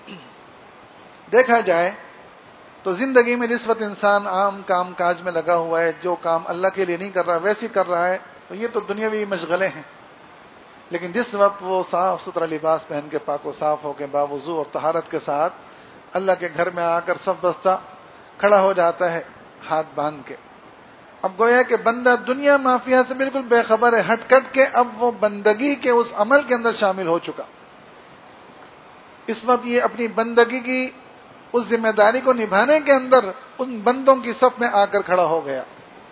دیکھا جائے تو زندگی میں جس وقت انسان عام کام کاج میں لگا ہوا ہے، جو کام اللہ کے لیے نہیں کر رہا ویسے کر رہا ہے، تو یہ تو دنیاوی مشغلے ہیں. لیکن جس وقت وہ صاف ستھرا لباس پہن کے پاک و صاف ہو کے باوضو اور طہارت کے ساتھ اللہ کے گھر میں آ کر صف بستہ کھڑا ہو جاتا ہے ہاتھ باندھ کے، اب گویا کہ بندہ دنیا مافیا سے بالکل بے خبر ہے، ہٹ کٹ کے اب وہ بندگی کے اس عمل کے اندر شامل ہو چکا. اس وقت یہ اپنی بندگی کی اس ذمہ داری کو نبھانے کے اندر ان بندوں کی صف میں آ کر کھڑا ہو گیا.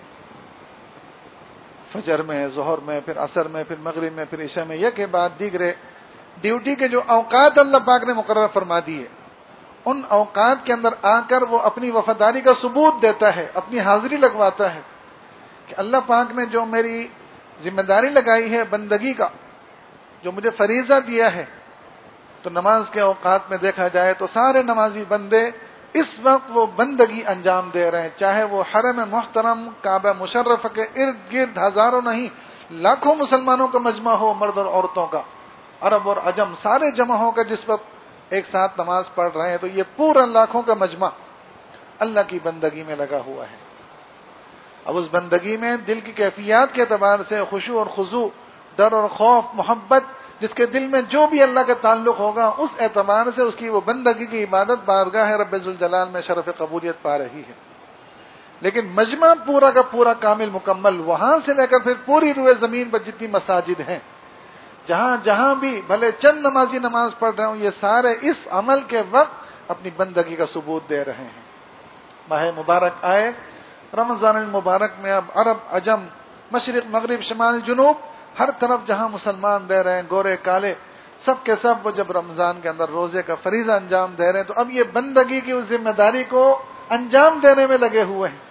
فجر میں، ظہر میں، پھر عصر میں، پھر مغرب میں، پھر عشاء میں، یک کے بعد دیگرے ڈیوٹی کے جو اوقات اللہ پاک نے مقرر فرما دیے، ان اوقات کے اندر آ کر وہ اپنی وفاداری کا ثبوت دیتا ہے، اپنی حاضری لگواتا ہے کہ اللہ پاک نے جو میری ذمہ داری لگائی ہے بندگی کا، جو مجھے فریضہ دیا ہے. تو نماز کے اوقات میں دیکھا جائے تو سارے نمازی بندے اس وقت وہ بندگی انجام دے رہے ہیں، چاہے وہ حرم محترم کعبہ مشرف کے ارد گرد ہزاروں نہیں لاکھوں مسلمانوں کا مجمع ہو، مرد اور عورتوں کا، عرب اور عجم سارے جمع ہو کر جس وقت ایک ساتھ نماز پڑھ رہے ہیں، تو یہ پورا لاکھوں کا مجمع اللہ کی بندگی میں لگا ہوا ہے. اب اس بندگی میں دل کی کیفیات کے اعتبار سے خشوع اور خضوع، ڈر اور خوف، محبت، جس کے دل میں جو بھی اللہ کا تعلق ہوگا اس اعتبار سے اس کی وہ بندگی کی عبادت بارگاہ رب ذوالجلال میں شرف قبولیت پا رہی ہے. لیکن مجمع پورا کا پورا کامل مکمل، وہاں سے لے کر پھر پوری روئے زمین پر جتنی مساجد ہیں، جہاں جہاں بھی بھلے چند نمازی نماز پڑھ رہے ہوں، یہ سارے اس عمل کے وقت اپنی بندگی کا ثبوت دے رہے ہیں. ماہ مبارک آئے، رمضان المبارک میں اب عرب عجم، مشرق مغرب شمال جنوب، ہر طرف جہاں مسلمان رہ رہے ہیں، گورے کالے، سب کے سب وہ جب رمضان کے اندر روزے کا فریضہ انجام دے رہے ہیں تو اب یہ بندگی کی اس ذمہ داری کو انجام دینے میں لگے ہوئے ہیں.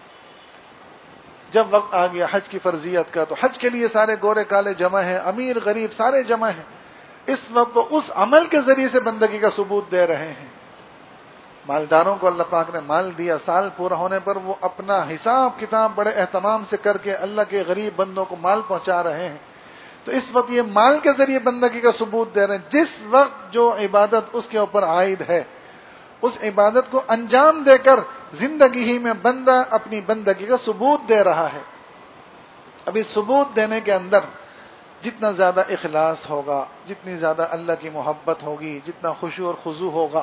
جب وقت آ گیا حج کی فرضیت کا تو حج کے لیے سارے گورے کالے جمع ہیں، امیر غریب سارے جمع ہیں. اس وقت وہ اس عمل کے ذریعے سے بندگی کا ثبوت دے رہے ہیں. مالداروں کو اللہ پاک نے مال دیا، سال پورا ہونے پر وہ اپنا حساب کتاب بڑے اہتمام سے کر کے اللہ کے غریب بندوں کو مال پہنچا رہے ہیں. تو اس وقت یہ مال کے ذریعے بندگی کا ثبوت دے رہے ہیں. جس وقت جو عبادت اس کے اوپر عائد ہے، اس عبادت کو انجام دے کر زندگی ہی میں بندہ اپنی بندگی کا ثبوت دے رہا ہے. ابھی ثبوت دینے کے اندر جتنا زیادہ اخلاص ہوگا، جتنی زیادہ اللہ کی محبت ہوگی، جتنا خشوع اور خضوع ہوگا،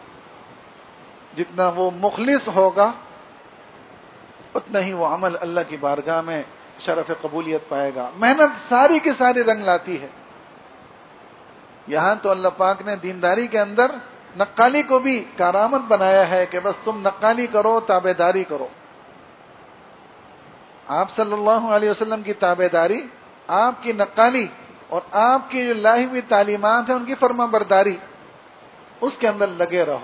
جتنا وہ مخلص ہوگا، اتنا ہی وہ عمل اللہ کی بارگاہ میں شرف قبولیت پائے گا۔ محنت ساری کی ساری رنگ لاتی ہے۔ یہاں تو اللہ پاک نے دینداری کے اندر نقالی کو بھی کارآمد بنایا ہے کہ بس تم نقالی کرو، تابع داری کرو۔ آپ صلی اللہ علیہ وسلم کی تابع داری، آپ کی نقالی اور آپ کی جو لائی ہوئی تعلیمات ہیں ان کی فرما برداری، اس کے اندر لگے رہو۔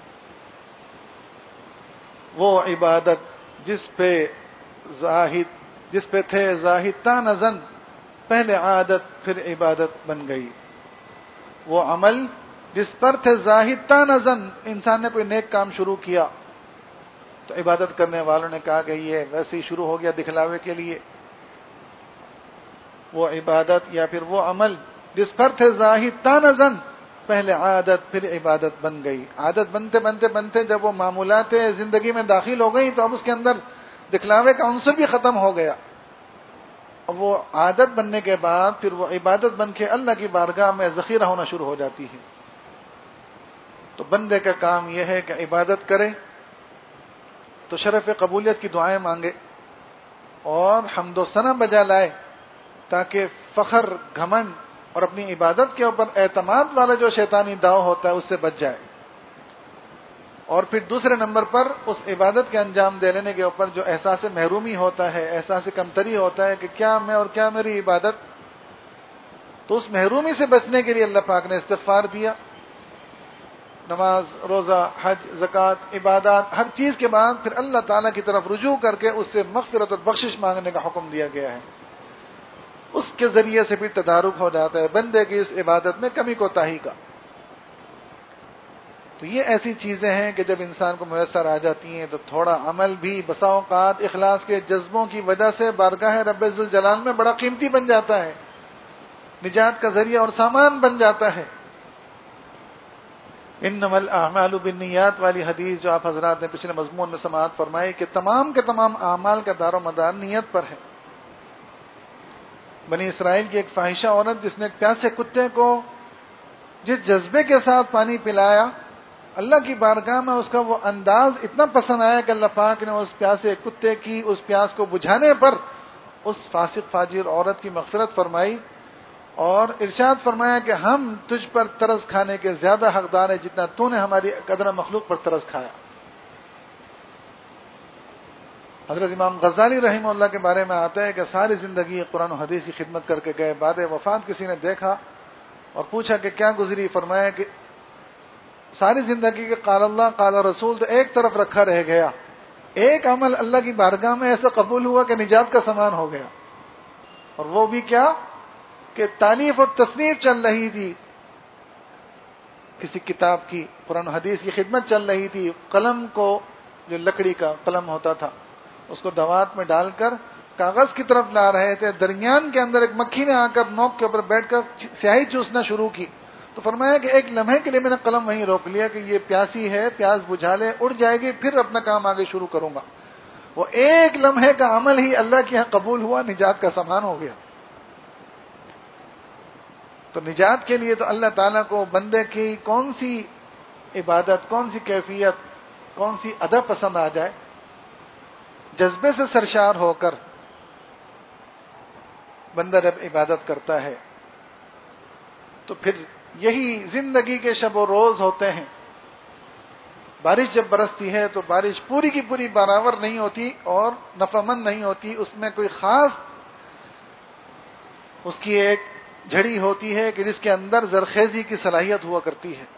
وہ عبادت جس پہ زاہد جس پہ تھے زاہد تا نزن، پہلے عادت پھر عبادت بن گئی۔ وہ عمل جس پر تھے زاہد تا نزن، انسان نے کوئی نیک کام شروع کیا تو عبادت کرنے والوں نے کہا کہ یہ ویسے ہی شروع ہو گیا دکھلاوے کے لیے۔ وہ عبادت یا پھر وہ عمل جس پر تھے زاہد تا نزن، پہلے عادت پھر عبادت بن گئی۔ عادت بنتے بنتے بنتے جب وہ معمولات زندگی میں داخل ہو گئی تو اب اس کے اندر دکھلاوے کا عنصر بھی ختم ہو گیا۔ اب وہ عادت بننے کے بعد پھر وہ عبادت بن کے اللہ کی بارگاہ میں ذخیرہ ہونا شروع ہو جاتی ہے۔ تو بندے کا کام یہ ہے کہ عبادت کرے تو شرف قبولیت کی دعائیں مانگے اور حمد و ثنا بجا لائے، تاکہ فخر، گھمنڈ اور اپنی عبادت کے اوپر اعتماد والا جو شیطانی داؤ ہوتا ہے اس سے بچ جائے۔ اور پھر دوسرے نمبر پر اس عبادت کے انجام دے لینے کے اوپر جو احساس محرومی ہوتا ہے، احساس کمتری ہوتا ہے کہ کیا میں اور کیا میری عبادت، تو اس محرومی سے بچنے کے لیے اللہ پاک نے استغفار دیا۔ نماز، روزہ، حج، زکوٰۃ، عبادات، ہر چیز کے بعد پھر اللہ تعالیٰ کی طرف رجوع کر کے اس سے مغفرت اور بخشش مانگنے کا حکم دیا گیا ہے۔ اس کے ذریعے سے پھر تدارک ہو جاتا ہے بندے کی اس عبادت میں کمی کوتاہی کا۔ تو یہ ایسی چیزیں ہیں کہ جب انسان کو میسر آ جاتی ہیں تو تھوڑا عمل بھی بسا اوقات اخلاص کے جذبوں کی وجہ سے بارگاہ رب ذوالجلال میں بڑا قیمتی بن جاتا ہے، نجات کا ذریعہ اور سامان بن جاتا ہے۔ انما الاعمال بالنیات والی حدیث جو آپ حضرات نے پچھلے مضمون میں سماعت فرمائی کہ تمام کے تمام اعمال کا دار و مدار نیت پر ہے۔ بنی اسرائیل کی ایک فاحشہ عورت جس نے ایک پیاسے کتے کو جس جذبے کے ساتھ پانی پلایا، اللہ کی بارگاہ میں اس کا وہ انداز اتنا پسند آیا کہ اللہ پاک نے اس پیاسے کتے کی اس پیاس کو بجھانے پر اس فاسق فاجر عورت کی مغفرت فرمائی اور ارشاد فرمایا کہ ہم تجھ پر ترس کھانے کے زیادہ حقدار ہیں جتنا تو نے ہماری قدر مخلوق پر ترس کھایا۔ حضرت امام غزالی رحمہ اللہ کے بارے میں آتا ہے کہ ساری زندگی قرآن و حدیث کی خدمت کر کے گئے، بعد وفات کسی نے دیکھا اور پوچھا کہ کیا گزری، فرمایا کہ ساری زندگی کے قال اللہ قال رسول تو ایک طرف رکھا رہ گیا، ایک عمل اللہ کی بارگاہ میں ایسا قبول ہوا کہ نجات کا سامان ہو گیا، اور وہ بھی کیا کہ تالیف اور تصنیف چل رہی تھی، کسی کتاب کی قرآن و حدیث کی خدمت چل رہی تھی، قلم کو جو لکڑی کا قلم ہوتا تھا اس کو دوات میں ڈال کر کاغذ کی طرف لا رہے تھے، درمیان کے اندر ایک مکھی نے آ کر نوک کے اوپر بیٹھ کر سیاہی چوسنا شروع کی، تو فرمایا کہ ایک لمحے کے لیے میں نے قلم وہیں روک لیا کہ یہ پیاسی ہے، پیاس بجھا لے، اڑ جائے گی، پھر اپنا کام آگے شروع کروں گا۔ وہ ایک لمحے کا عمل ہی اللہ کے یہاں قبول ہوا، نجات کا سامان ہو گیا۔ تو نجات کے لیے تو اللہ تعالیٰ کو بندے کی کون سی عبادت، کون سی کیفیت، کون سی ادا پسند آ جائے، جذبے سے سرشار ہو کر بندہ جب عبادت کرتا ہے تو پھر یہی زندگی کے شب و روز ہوتے ہیں۔ بارش جب برستی ہے تو بارش پوری کی پوری برابر نہیں ہوتی اور نفعمند نہیں ہوتی، اس میں کوئی خاص اس کی ایک جھڑی ہوتی ہے کہ جس کے اندر زرخیزی کی صلاحیت ہوا کرتی ہے۔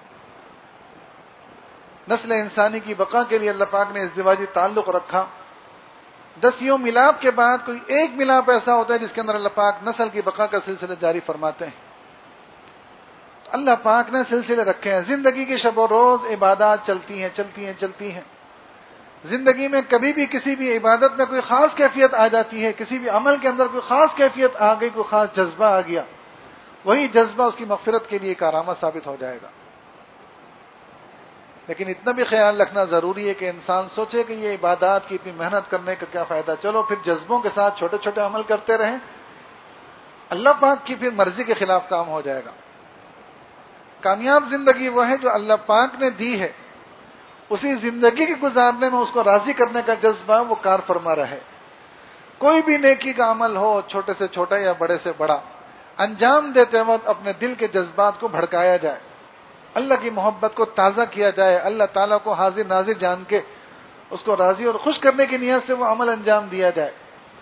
نسل انسانی کی بقا کے لیے اللہ پاک نے ازدواجی تعلق رکھا۔ دسیوں ملاپ کے بعد کوئی ایک ملاپ ایسا ہوتا ہے جس کے اندر اللہ پاک نسل کی بقا کا سلسلہ جاری فرماتے ہیں۔ اللہ پاک نے سلسلے رکھے ہیں، زندگی کے شب و روز عبادات چلتی ہیں چلتی ہیں چلتی ہیں۔ زندگی میں کبھی بھی کسی بھی عبادت میں کوئی خاص کیفیت آ جاتی ہے، کسی بھی عمل کے اندر کوئی خاص کیفیت آ گئی، کوئی خاص جذبہ آ گیا، وہی جذبہ اس کی مغفرت کے لیے کارآمد ثابت ہو جائے گا۔ لیکن اتنا بھی خیال رکھنا ضروری ہے کہ انسان سوچے کہ یہ عبادات کی اتنی محنت کرنے کا کیا فائدہ، چلو پھر جذبوں کے ساتھ چھوٹے چھوٹے عمل کرتے رہیں، اللہ پاک کی پھر مرضی کے خلاف کام ہو جائے گا۔ کامیاب زندگی وہ ہے جو اللہ پاک نے دی ہے، اسی زندگی کے گزارنے میں اس کو راضی کرنے کا جذبہ وہ کار فرما رہے۔ کوئی بھی نیکی کا عمل ہو، چھوٹے سے چھوٹا یا بڑے سے بڑا، انجام دیتے وقت اپنے دل کے جذبات کو بھڑکایا جائے، اللہ کی محبت کو تازہ کیا جائے، اللہ تعالیٰ کو حاضر ناظر جان کے اس کو راضی اور خوش کرنے کی نیت سے وہ عمل انجام دیا جائے۔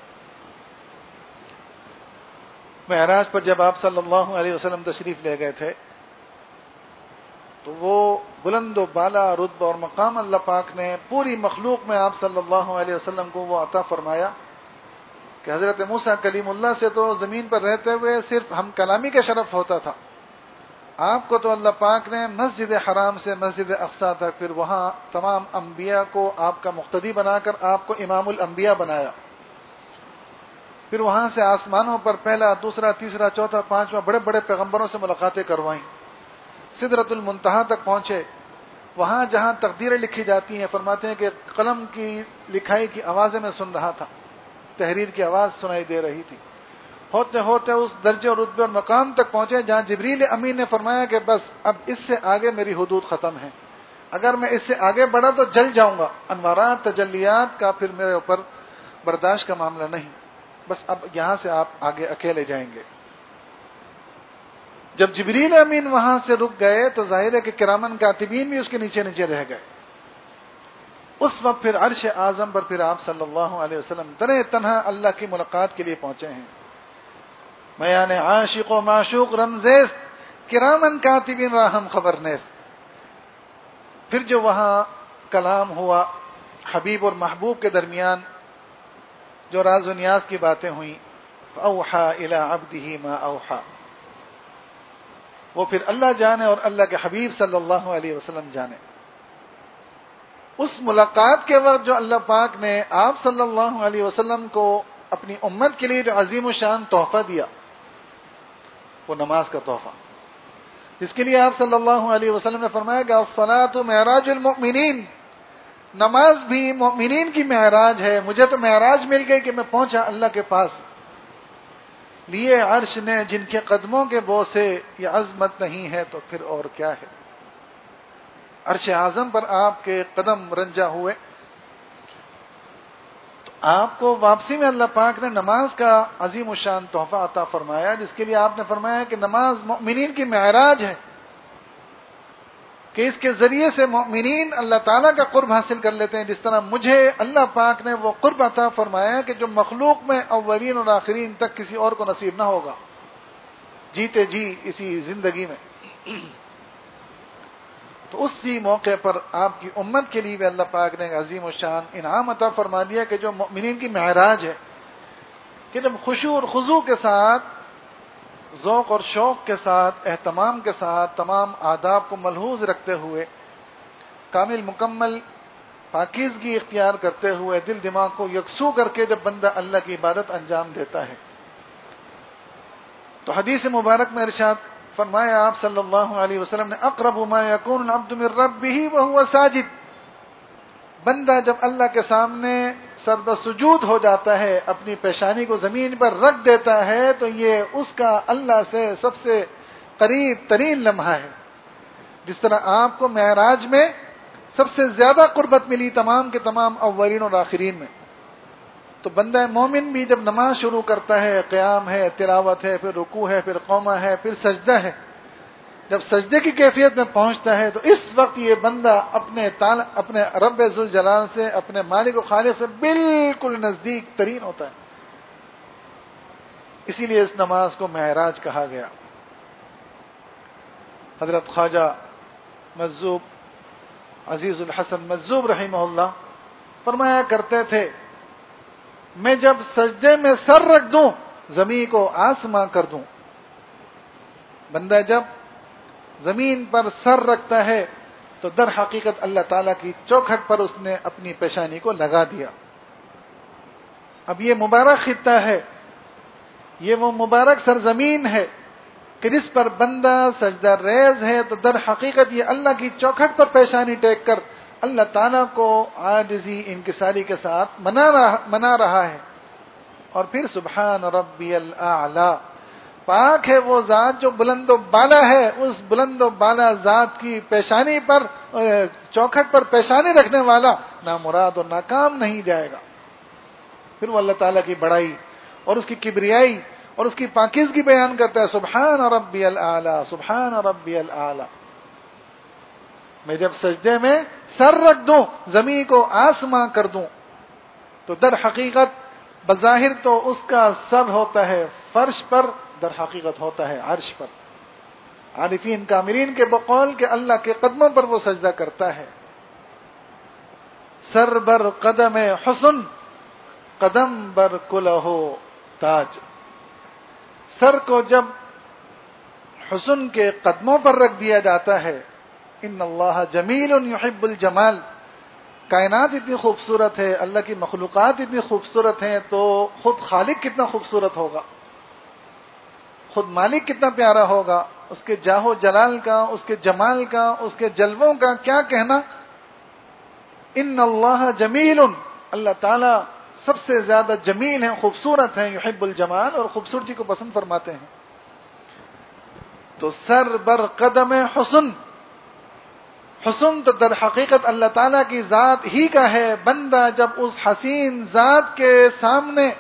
معراج پر جب آپ صلی اللہ علیہ وسلم تشریف لے گئے تھے تو وہ بلند و بالا رتبہ اور مقام اللہ پاک نے پوری مخلوق میں آپ صلی اللہ علیہ وسلم کو وہ عطا فرمایا کہ حضرت موسیٰ کلیم اللہ سے تو زمین پر رہتے ہوئے صرف ہم کلامی کا شرف ہوتا تھا، آپ کو تو اللہ پاک نے مسجد حرام سے مسجد اقصیٰ تک، پھر وہاں تمام انبیاء کو آپ کا مقتدی بنا کر آپ کو امام الانبیاء بنایا، پھر وہاں سے آسمانوں پر پہلا، دوسرا، تیسرا، چوتھا، پانچواں بڑے بڑے پیغمبروں سے ملاقاتیں کروائیں، سدرۃ المنتہا تک پہنچے، وہاں جہاں تقدیریں لکھی جاتی ہیں فرماتے ہیں کہ قلم کی لکھائی کی آوازیں میں سن رہا تھا، تحریر کی آواز سنائی دے رہی تھی، ہوتے ہوتے اس درجے اور رتبے اور مقام تک پہنچے جہاں جبریل امین نے فرمایا کہ بس اب اس سے آگے میری حدود ختم ہیں، اگر میں اس سے آگے بڑھا تو جل جاؤں گا، انوارات تجلیات کا پھر میرے اوپر برداشت کا معاملہ نہیں، بس اب یہاں سے آپ آگے اکیلے جائیں گے۔ جب جبریل امین وہاں سے رک گئے تو ظاہر ہے کہ کرامن کاتبین بھی اس کے نیچے نیچے رہ گئے۔ اس وقت پھر عرش اعظم پر پھر آپ صلی اللہ علیہ وسلم تنہے تنہا اللہ کی ملاقات کے لیے پہنچے ہیں۔ میان عاشق و معشوق رمزیز کرامن کاتبین راہم خبرنیز۔ پھر جو وہاں کلام ہوا حبیب اور محبوب کے درمیان، جو راز و نیاز کی باتیں ہوئیں، فاوحى الى عبده ما اوحى، وہ پھر اللہ جانے اور اللہ کے حبیب صلی اللہ علیہ وسلم جانے۔ اس ملاقات کے وقت جو اللہ پاک نے آپ صلی اللہ علیہ وسلم کو اپنی امت کے لیے جو عظیم و شان تحفہ دیا، وہ نماز کا تحفہ، جس کے لیے آپ صلی اللہ علیہ وسلم نے فرمایا کہ الصلاۃ معراج المؤمنین، نماز بھی مومنین کی معراج ہے، مجھے تو معراج مل گئی کہ میں پہنچا اللہ کے پاس، لیے عرش نے جن کے قدموں کے بو سے یہ عظمت نہیں ہے تو پھر اور کیا ہے۔ عرش اعظم پر آپ کے قدم رنجا ہوئے تو آپ کو واپسی میں اللہ پاک نے نماز کا عظیم الشان تحفہ عطا فرمایا، جس کے لیے آپ نے فرمایا کہ نماز مومنین کی معراج ہے، کہ اس کے ذریعے سے مومنین اللہ تعالیٰ کا قرب حاصل کر لیتے ہیں، جس طرح مجھے اللہ پاک نے وہ قرب عطا فرمایا کہ جو مخلوق میں اولین اور آخرین تک کسی اور کو نصیب نہ ہوگا، جیتے جی اسی زندگی میں۔ تو اسی موقع پر آپ کی امت کے لیے بھی اللہ پاک نے عظیم الشان انعام عطا فرما دیا کہ جو مومنین کی معراج ہے، کہ جب خشوع اور خضوع کے ساتھ، ذوق اور شوق کے ساتھ، اہتمام کے ساتھ، تمام آداب کو ملحوظ رکھتے ہوئے، کامل مکمل پاکیزگی اختیار کرتے ہوئے، دل دماغ کو یکسو کر کے جب بندہ اللہ کی عبادت انجام دیتا ہے، تو حدیث مبارک میں ارشاد فرمایا آپ صلی اللہ علیہ وسلم نے اقرب ما یکون العبد من ربہ وہو ساجد، بندہ جب اللہ کے سامنے سرد سجود ہو جاتا ہے، اپنی پیشانی کو زمین پر رکھ دیتا ہے، تو یہ اس کا اللہ سے سب سے قریب ترین لمحہ ہے۔ جس طرح آپ کو معراج میں سب سے زیادہ قربت ملی تمام کے تمام اولین اور آخرین میں، تو بندہ مومن بھی جب نماز شروع کرتا ہے، قیام ہے، تلاوت ہے، پھر رکوع ہے، پھر قومہ ہے، پھر سجدہ ہے، جب سجدے کی کیفیت میں پہنچتا ہے تو اس وقت یہ بندہ اپنے تعالی اپنے رب ذوالجلال سے، اپنے مالک و خالق سے بالکل نزدیک ترین ہوتا ہے۔ اسی لیے اس نماز کو معراج کہا گیا۔ حضرت خواجہ مجذوب عزیز الحسن مجذوب رحمہ اللہ فرمایا کرتے تھے، میں جب سجدے میں سر رکھ دوں زمین کو آسماں کر دوں۔ بندہ جب زمین پر سر رکھتا ہے تو در حقیقت اللہ تعالیٰ کی چوکھٹ پر اس نے اپنی پیشانی کو لگا دیا۔ اب یہ مبارک خطہ ہے، یہ وہ مبارک سرزمین ہے کہ جس پر بندہ سجدہ ریز ہے تو در حقیقت یہ اللہ کی چوکھٹ پر پیشانی ٹیک کر اللہ تعالیٰ کو عاجزی انکساری کے ساتھ منا رہا, منا رہا ہے. اور پھر سبحان ربی الاعلی، پاک ہے وہ ذات جو بلند و بالا ہے، اس بلند و بالا ذات کی پیشانی پر چوکھٹ پر پیشانی رکھنے والا نامراد اور ناکام نہیں جائے گا. پھر وہ اللہ تعالیٰ کی بڑائی اور اس کی کبریائی اور اس کی پاکیزگی بیان کرتا ہے، سبحان ربی الاعلی، سبحان ربی الاعلی. میں جب سجدے میں سر رکھ دوں، زمین کو آسماں کر دوں، تو در حقیقت بظاہر تو اس کا سر ہوتا ہے فرش پر، در حقیقت ہوتا ہے عرش پر. عارفین کاملین کے بقول کہ اللہ کے قدموں پر وہ سجدہ کرتا ہے. سر بر قدم حسن، قدم بر کلہ تاج. سر کو جب حسن کے قدموں پر رکھ دیا جاتا ہے، ان اللہ جمیل یحب الجمال، کائنات اتنی خوبصورت ہے، اللہ کی مخلوقات اتنی خوبصورت ہیں، تو خود خالق کتنا خوبصورت ہوگا، خود مالک کتنا پیارا ہوگا. اس کے جاہ و جلال کا، اس کے جمال کا، اس کے جلووں کا کیا کہنا. ان اللہ جمیل، اللہ تعالی سب سے زیادہ جمیل ہیں، خوبصورت ہیں، یحب الجمال، اور خوبصورتی کو پسند فرماتے ہیں. تو سر بر قدم حسن، حسن تو در حقیقت اللہ تعالیٰ کی ذات ہی کا ہے. بندہ جب اس حسین ذات کے سامنے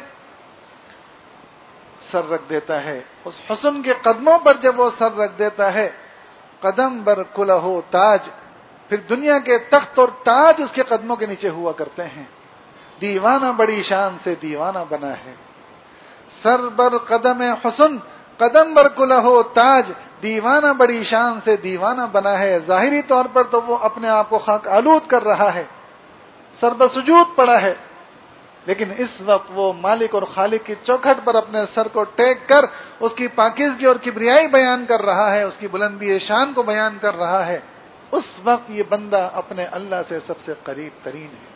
سر رکھ دیتا ہے، اس حسن کے قدموں پر جب وہ سر رکھ دیتا ہے، قدم بر کلہ تاج، پھر دنیا کے تخت اور تاج اس کے قدموں کے نیچے ہوا کرتے ہیں. دیوانہ بڑی شان سے دیوانہ بنا ہے. سر بر قدم حسن، قدم بر کلہ تاج، دیوانہ بڑی شان سے دیوانہ بنا ہے. ظاہری طور پر تو وہ اپنے آپ کو خاک آلود کر رہا ہے، سر بسجود پڑا ہے، لیکن اس وقت وہ مالک اور خالق کی چوکھٹ پر اپنے سر کو ٹیک کر اس کی پاکیزگی اور کبریائی بیان کر رہا ہے، اس کی بلندی شان کو بیان کر رہا ہے. اس وقت یہ بندہ اپنے اللہ سے سب سے قریب ترین ہے.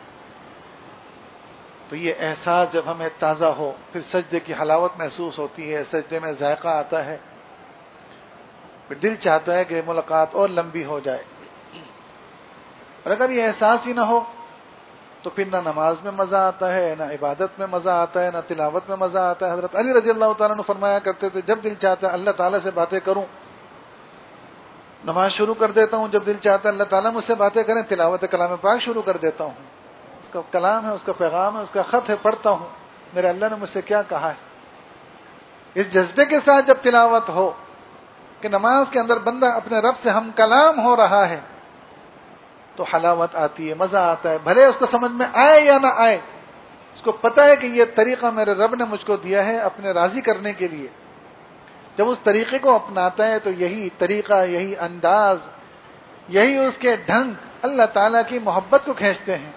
تو یہ احساس جب ہمیں تازہ ہو، پھر سجدے کی حلاوت محسوس ہوتی ہے، سجدے میں ذائقہ آتا ہے، پھر دل چاہتا ہے کہ ملاقات اور لمبی ہو جائے. اور اگر یہ احساس ہی نہ ہو تو پھر نہ نماز میں مزہ آتا ہے، نہ عبادت میں مزہ آتا ہے، نہ تلاوت میں مزہ آتا ہے. حضرت علی رضی اللہ تعالیٰ نے فرمایا کرتے تھے، جب دل چاہتا ہے اللہ تعالیٰ سے باتیں کروں، نماز شروع کر دیتا ہوں. جب دل چاہتا ہے اللہ تعالیٰ مجھ سے باتیں کریں، تلاوت کلام پاک شروع کر دیتا ہوں. اس کا کلام ہے، اس کا پیغام ہے، اس کا خط ہے، پڑھتا ہوں میرے اللہ نے مجھ سے کیا کہا ہے. اس جذبے کے ساتھ جب تلاوت ہو کہ نماز کے اندر بندہ اپنے رب سے ہم کلام ہو رہا ہے، تو حلاوت آتی ہے، مزہ آتا ہے. بھلے اس کو سمجھ میں آئے یا نہ آئے، اس کو پتہ ہے کہ یہ طریقہ میرے رب نے مجھ کو دیا ہے اپنے راضی کرنے کے لیے. جب اس طریقے کو اپناتا ہے تو یہی طریقہ، یہی انداز، یہی اس کے ڈھنگ اللہ تعالیٰ کی محبت کو کھینچتے ہیں.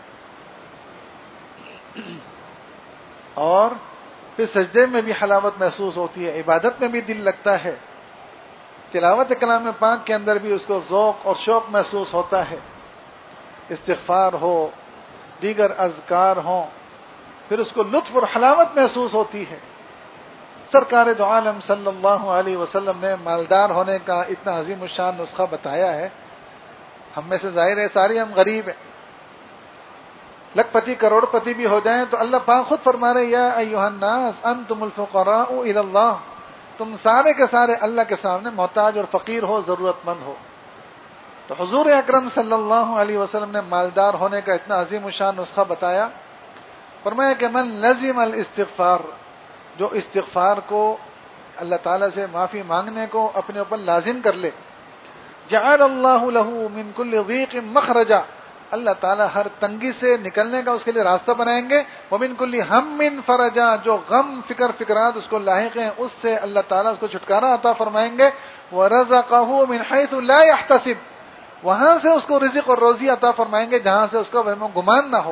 اور پھر سجدے میں بھی حلاوت محسوس ہوتی ہے، عبادت میں بھی دل لگتا ہے، تلاوت کلام پاک کے اندر بھی اس کو ذوق اور شوق محسوس ہوتا ہے. استغفار ہو، دیگر اذکار ہوں، پھر اس کو لطف اور حلاوت محسوس ہوتی ہے. سرکار دو عالم صلی اللہ علیہ وسلم نے مالدار ہونے کا اتنا عظیم الشان نسخہ بتایا ہے. ہم میں سے ظاہر ہے سارے ہم غریب ہیں، لکھ پتی کروڑ پتی بھی ہو جائیں تو اللہ پاک خود فرما رہے، یا ایھا الناس انتم الفقراء الی اللہ، تم سارے کے سارے اللہ کے سامنے محتاج اور فقیر ہو، ضرورت مند ہو. تو حضور اکرم صلی اللہ علیہ وسلم نے مالدار ہونے کا اتنا عظیم الشان نسخہ بتایا. فرمایا کہ من لزم الاستغفار، جو استغفار کو، اللہ تعالیٰ سے معافی مانگنے کو اپنے اوپر لازم کر لے، جعل اللہ له من كل ضیق مخرجا، اللہ تعالیٰ ہر تنگی سے نکلنے کا اس کے لیے راستہ بنائیں گے. ومن كل ہم فرجا، جو غم فکر فکرات اس کو لاحق ہیں اس سے اللہ تعالیٰ اس کو چھٹکارا عطا فرمائیں گے. ورزقه من حيث لا يحتسب، وہاں سے اس کو رزق اور روزی عطا فرمائیں گے جہاں سے اس کا وہم و گمان نہ ہو.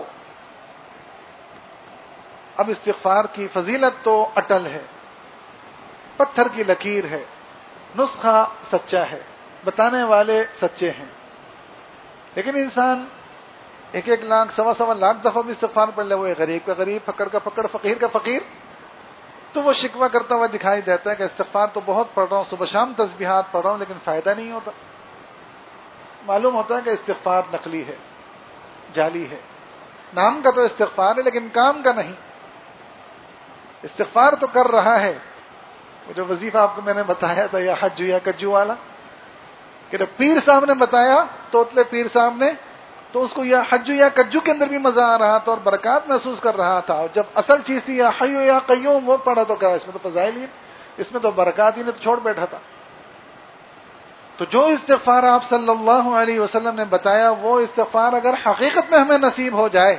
اب استغفار کی فضیلت تو اٹل ہے، پتھر کی لکیر ہے، نسخہ سچا ہے، بتانے والے سچے ہیں، لیکن انسان ایک ایک لاکھ سوا سوا لاکھ دفعہ بھی استغفار پڑھ لے، وہ غریب کا غریب، فقیر کا فقر، فقیر کا فقیر، تو وہ شکوہ کرتا ہوا دکھائی دیتا ہے کہ استغفار تو بہت پڑھ رہا ہوں، صبح شام تسبیحات پڑھ رہا ہوں، لیکن فائدہ نہیں ہوتا۔ معلوم ہوتا ہے کہ استغفار نقلی ہے، جعلی ہے۔ نام کا تو استغفار ہے لیکن کام کا نہیں۔ استغفار تو کر رہا ہے، وہ جو وظیفہ آپ کو میں نے بتایا تھا یا حج یا کجو والا، کہ جب پیر صاحب نے بتایا، توتلے پیر صاحب نے، تو اس کو یا حج یا کجو کے اندر بھی مزہ آ رہا تھا اور برکات محسوس کر رہا تھا، اور جب اصل چیز تھی یا حیو یا قیوم وہ پڑھا تو کہا اس میں تو فضائل ہی، اس میں تو برکات ہی نے تو چھوڑ بیٹھا تھا۔ تو جو استغفار آپ صلی اللہ علیہ وسلم نے بتایا، وہ استغفار اگر حقیقت میں ہمیں نصیب ہو جائے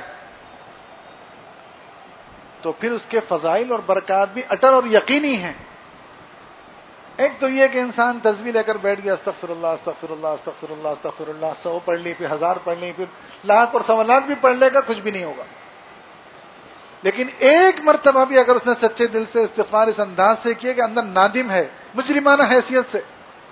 تو پھر اس کے فضائل اور برکات بھی اٹل اور یقینی ہیں۔ ایک تو یہ کہ انسان تسبیح لے کر بیٹھ گیا، استغفر اللہ استغفر اللہ استغفر اللہ استغفر اللہ، سو پڑھ لی، پھر ہزار پڑھ لی، پھر لاکھ اور سوا لاکھ بھی پڑھ لے گا، کچھ بھی نہیں ہوگا۔ لیکن ایک مرتبہ بھی اگر اس نے سچے دل سے استغفار اس انداز سے کیا کہ اندر نادم ہے، مجرمانہ حیثیت سے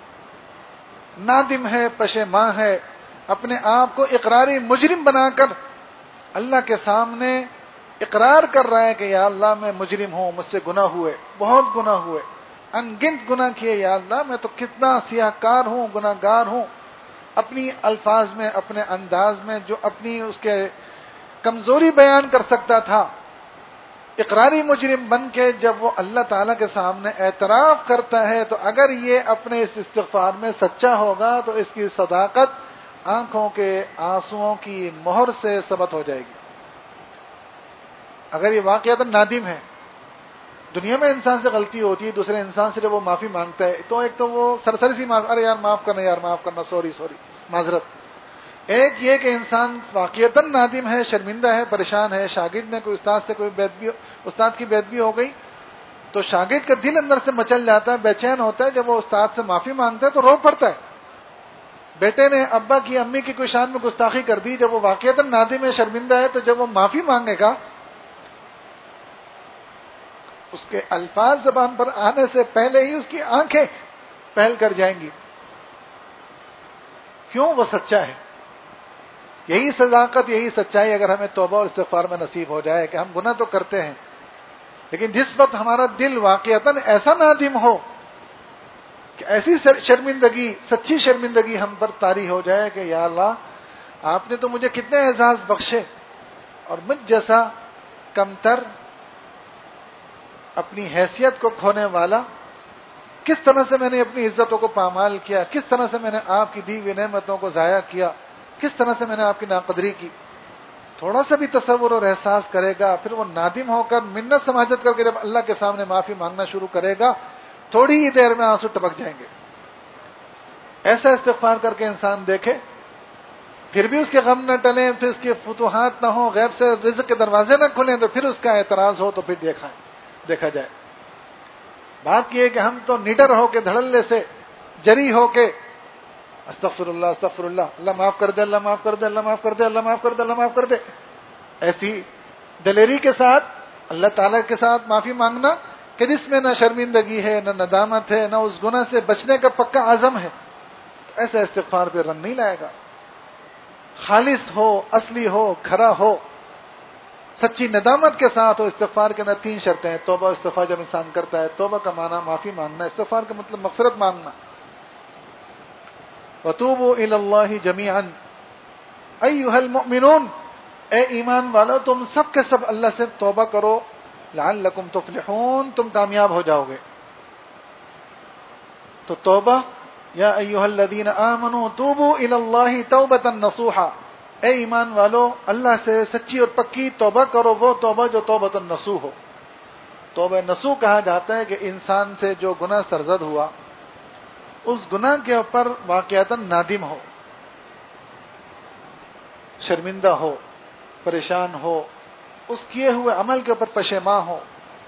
نادم ہے، پشیماں ہے، اپنے آپ کو اقراری مجرم بنا کر اللہ کے سامنے اقرار کر رہا ہے کہ یا اللہ میں مجرم ہوں، مجھ سے گناہ ہوئے، بہت گناہ ہوئے، ان گنت گناہ کیے، یا اللہ میں تو کتنا سیاہ کار ہوں، گناہ گار ہوں، اپنی الفاظ میں، اپنے انداز میں جو اپنی اس کے کمزوری بیان کر سکتا تھا، اقراری مجرم بن کے جب وہ اللہ تعالیٰ کے سامنے اعتراف کرتا ہے، تو اگر یہ اپنے اس استغفار میں سچا ہوگا تو اس کی صداقت آنکھوں کے آنسوؤں کی مہر سے ثبت ہو جائے گی۔ اگر یہ واقعات نادم ہے، دنیا میں انسان سے غلطی ہوتی ہے، دوسرے انسان سے جب وہ معافی مانگتا ہے تو ایک تو وہ سرسری سی معاف، ارے یار معاف کرنا، یار معاف کرنا، سوری سوری معذرت۔ ایک یہ کہ انسان واقعتاً نادم ہے، شرمندہ ہے، پریشان ہے، شاگرد نے کوئی استاد سے کوئی بےادبی، استاد کی بےادبی ہو گئی تو شاگرد کا دل اندر سے مچل جاتا ہے، بے چین ہوتا ہے، جب وہ استاد سے معافی مانگتا ہے تو رو پڑتا ہے۔ بیٹے نے ابا کی، امی کی کوئی شان میں گستاخی کر دی، جب وہ واقعتاً نادم ہے، شرمندہ ہے، تو جب وہ معافی مانگے گا اس کے الفاظ زبان پر آنے سے پہلے ہی اس کی آنکھیں پہل کر جائیں گی۔ کیوں؟ وہ سچا ہے۔ یہی صداقت، یہی سچائی اگر ہمیں توبہ اور استغفار میں نصیب ہو جائے کہ ہم گناہ تو کرتے ہیں، لیکن جس وقت ہمارا دل واقعتاً ایسا نادم ہو کہ ایسی شرمندگی، سچی شرمندگی ہم پر طاری ہو جائے کہ یا اللہ آپ نے تو مجھے کتنے اعزاز بخشے، اور مجھ جیسا کمتر، اپنی حیثیت کو کھونے والا، کس طرح سے میں نے اپنی عزتوں کو پامال کیا، کس طرح سے میں نے آپ کی دی ہوئی نعمتوں کو ضائع کیا، کس طرح سے میں نے آپ کی ناقدری کی، تھوڑا سا بھی تصور اور احساس کرے گا، پھر وہ نادم ہو کر منت سماجت کر کے جب اللہ کے سامنے معافی مانگنا شروع کرے گا، تھوڑی ہی دیر میں آنسو ٹپک جائیں گے۔ ایسا استغفار کر کے انسان دیکھے، پھر بھی اس کے غم نہ ٹلیں، پھر اس کے فتوحات نہ ہوں، غیب سے رزق کے دروازے نہ کھلیں، تو پھر اس کا اعتراض ہو تو پھر دیکھا دیکھا جائے۔ بات یہ ہے کہ ہم تو نڈر ہو کے، دھڑلے سے، جری ہو کے استغفر اللہ استغفر اللہ، اللہ معاف کر دے، اللہ معاف کر دے، اللہ معاف کر دے، اللہ معاف کر دے، اللہ معاف کر دے، ایسی دلیری کے ساتھ اللہ تعالیٰ کے ساتھ معافی مانگنا کہ جس میں نہ شرمندگی ہے، نہ ندامت ہے، نہ اس گناہ سے بچنے کا پکا عزم ہے، تو ایسا استغفار پہ رنگ نہیں لائے گا۔ خالص ہو، اصلی ہو، کھرا ہو، سچی ندامت کے ساتھ ہو۔ استغفار کے اندر تین شرطیں ہیں۔ توبہ استغفار جب انسان کرتا ہے، توبہ کا معنی معافی مانگنا، استغفار کا مطلب مغفرت مانگنا۔ وَتُوبُوا إِلَى اللَّهِ جَمِيعًا أَيُّهَا الْمُؤْمِنُونَ، اے ایمان والو تم سب کے سب اللہ سے توبہ کرو، لعلکم تفلحون، تم کامیاب ہو جاؤ گے۔ تو توبہ، یا ایھا الذین آمنوا توبوا الی اللہ توبۃ نصوحا، اے ایمان والو اللہ سے سچی اور پکی توبہ کرو، وہ توبہ جو توبۃ النصوح ہو۔ توبہ نصوح کہا جاتا ہے کہ انسان سے جو گناہ سرزد ہوا، اس گناہ کے اوپر واقعتاً نادم ہو، شرمندہ ہو، پریشان ہو، اس کیے ہوئے عمل کے اوپر پشیماں ہو،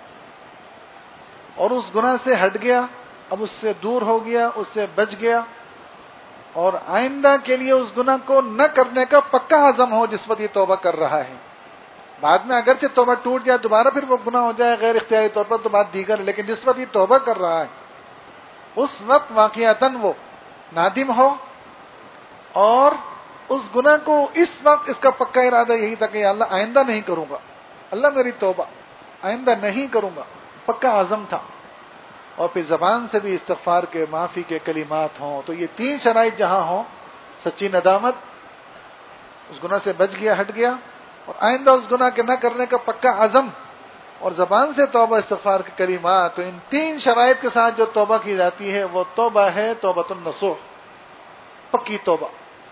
اور اس گناہ سے ہٹ گیا، اب اس سے دور ہو گیا، اس سے بچ گیا، اور آئندہ کے لیے اس گناہ کو نہ کرنے کا پکا عزم ہو جس وقت یہ توبہ کر رہا ہے۔ بعد میں اگرچہ توبہ ٹوٹ جائے، دوبارہ پھر وہ گناہ ہو جائے غیر اختیاری طور پر، تو بات دیگر ہے، لیکن جس وقت یہ توبہ کر رہا ہے اس وقت واقعتاً وہ نادم ہو، اور اس گناہ کو اس وقت اس کا پکا ارادہ یہی تھا کہ یا اللہ آئندہ نہیں کروں گا، اللہ میری توبہ، آئندہ نہیں کروں گا۔ پکا عزم تھا، اور پھر زبان سے بھی استغفار کے معافی کے کلمات ہوں. تو یہ تین شرائط جہاں ہوں، سچی ندامت، اس گناہ سے بچ گیا، ہٹ گیا، اور آئندہ اس گناہ کے نہ کرنے کا پکا عزم، اور زبان سے توبہ استغفار کے کلمات، تو ان تین شرائط کے ساتھ جو توبہ کی جاتی ہے وہ توبہ ہے توبۃ النصوح، پکی توبہ.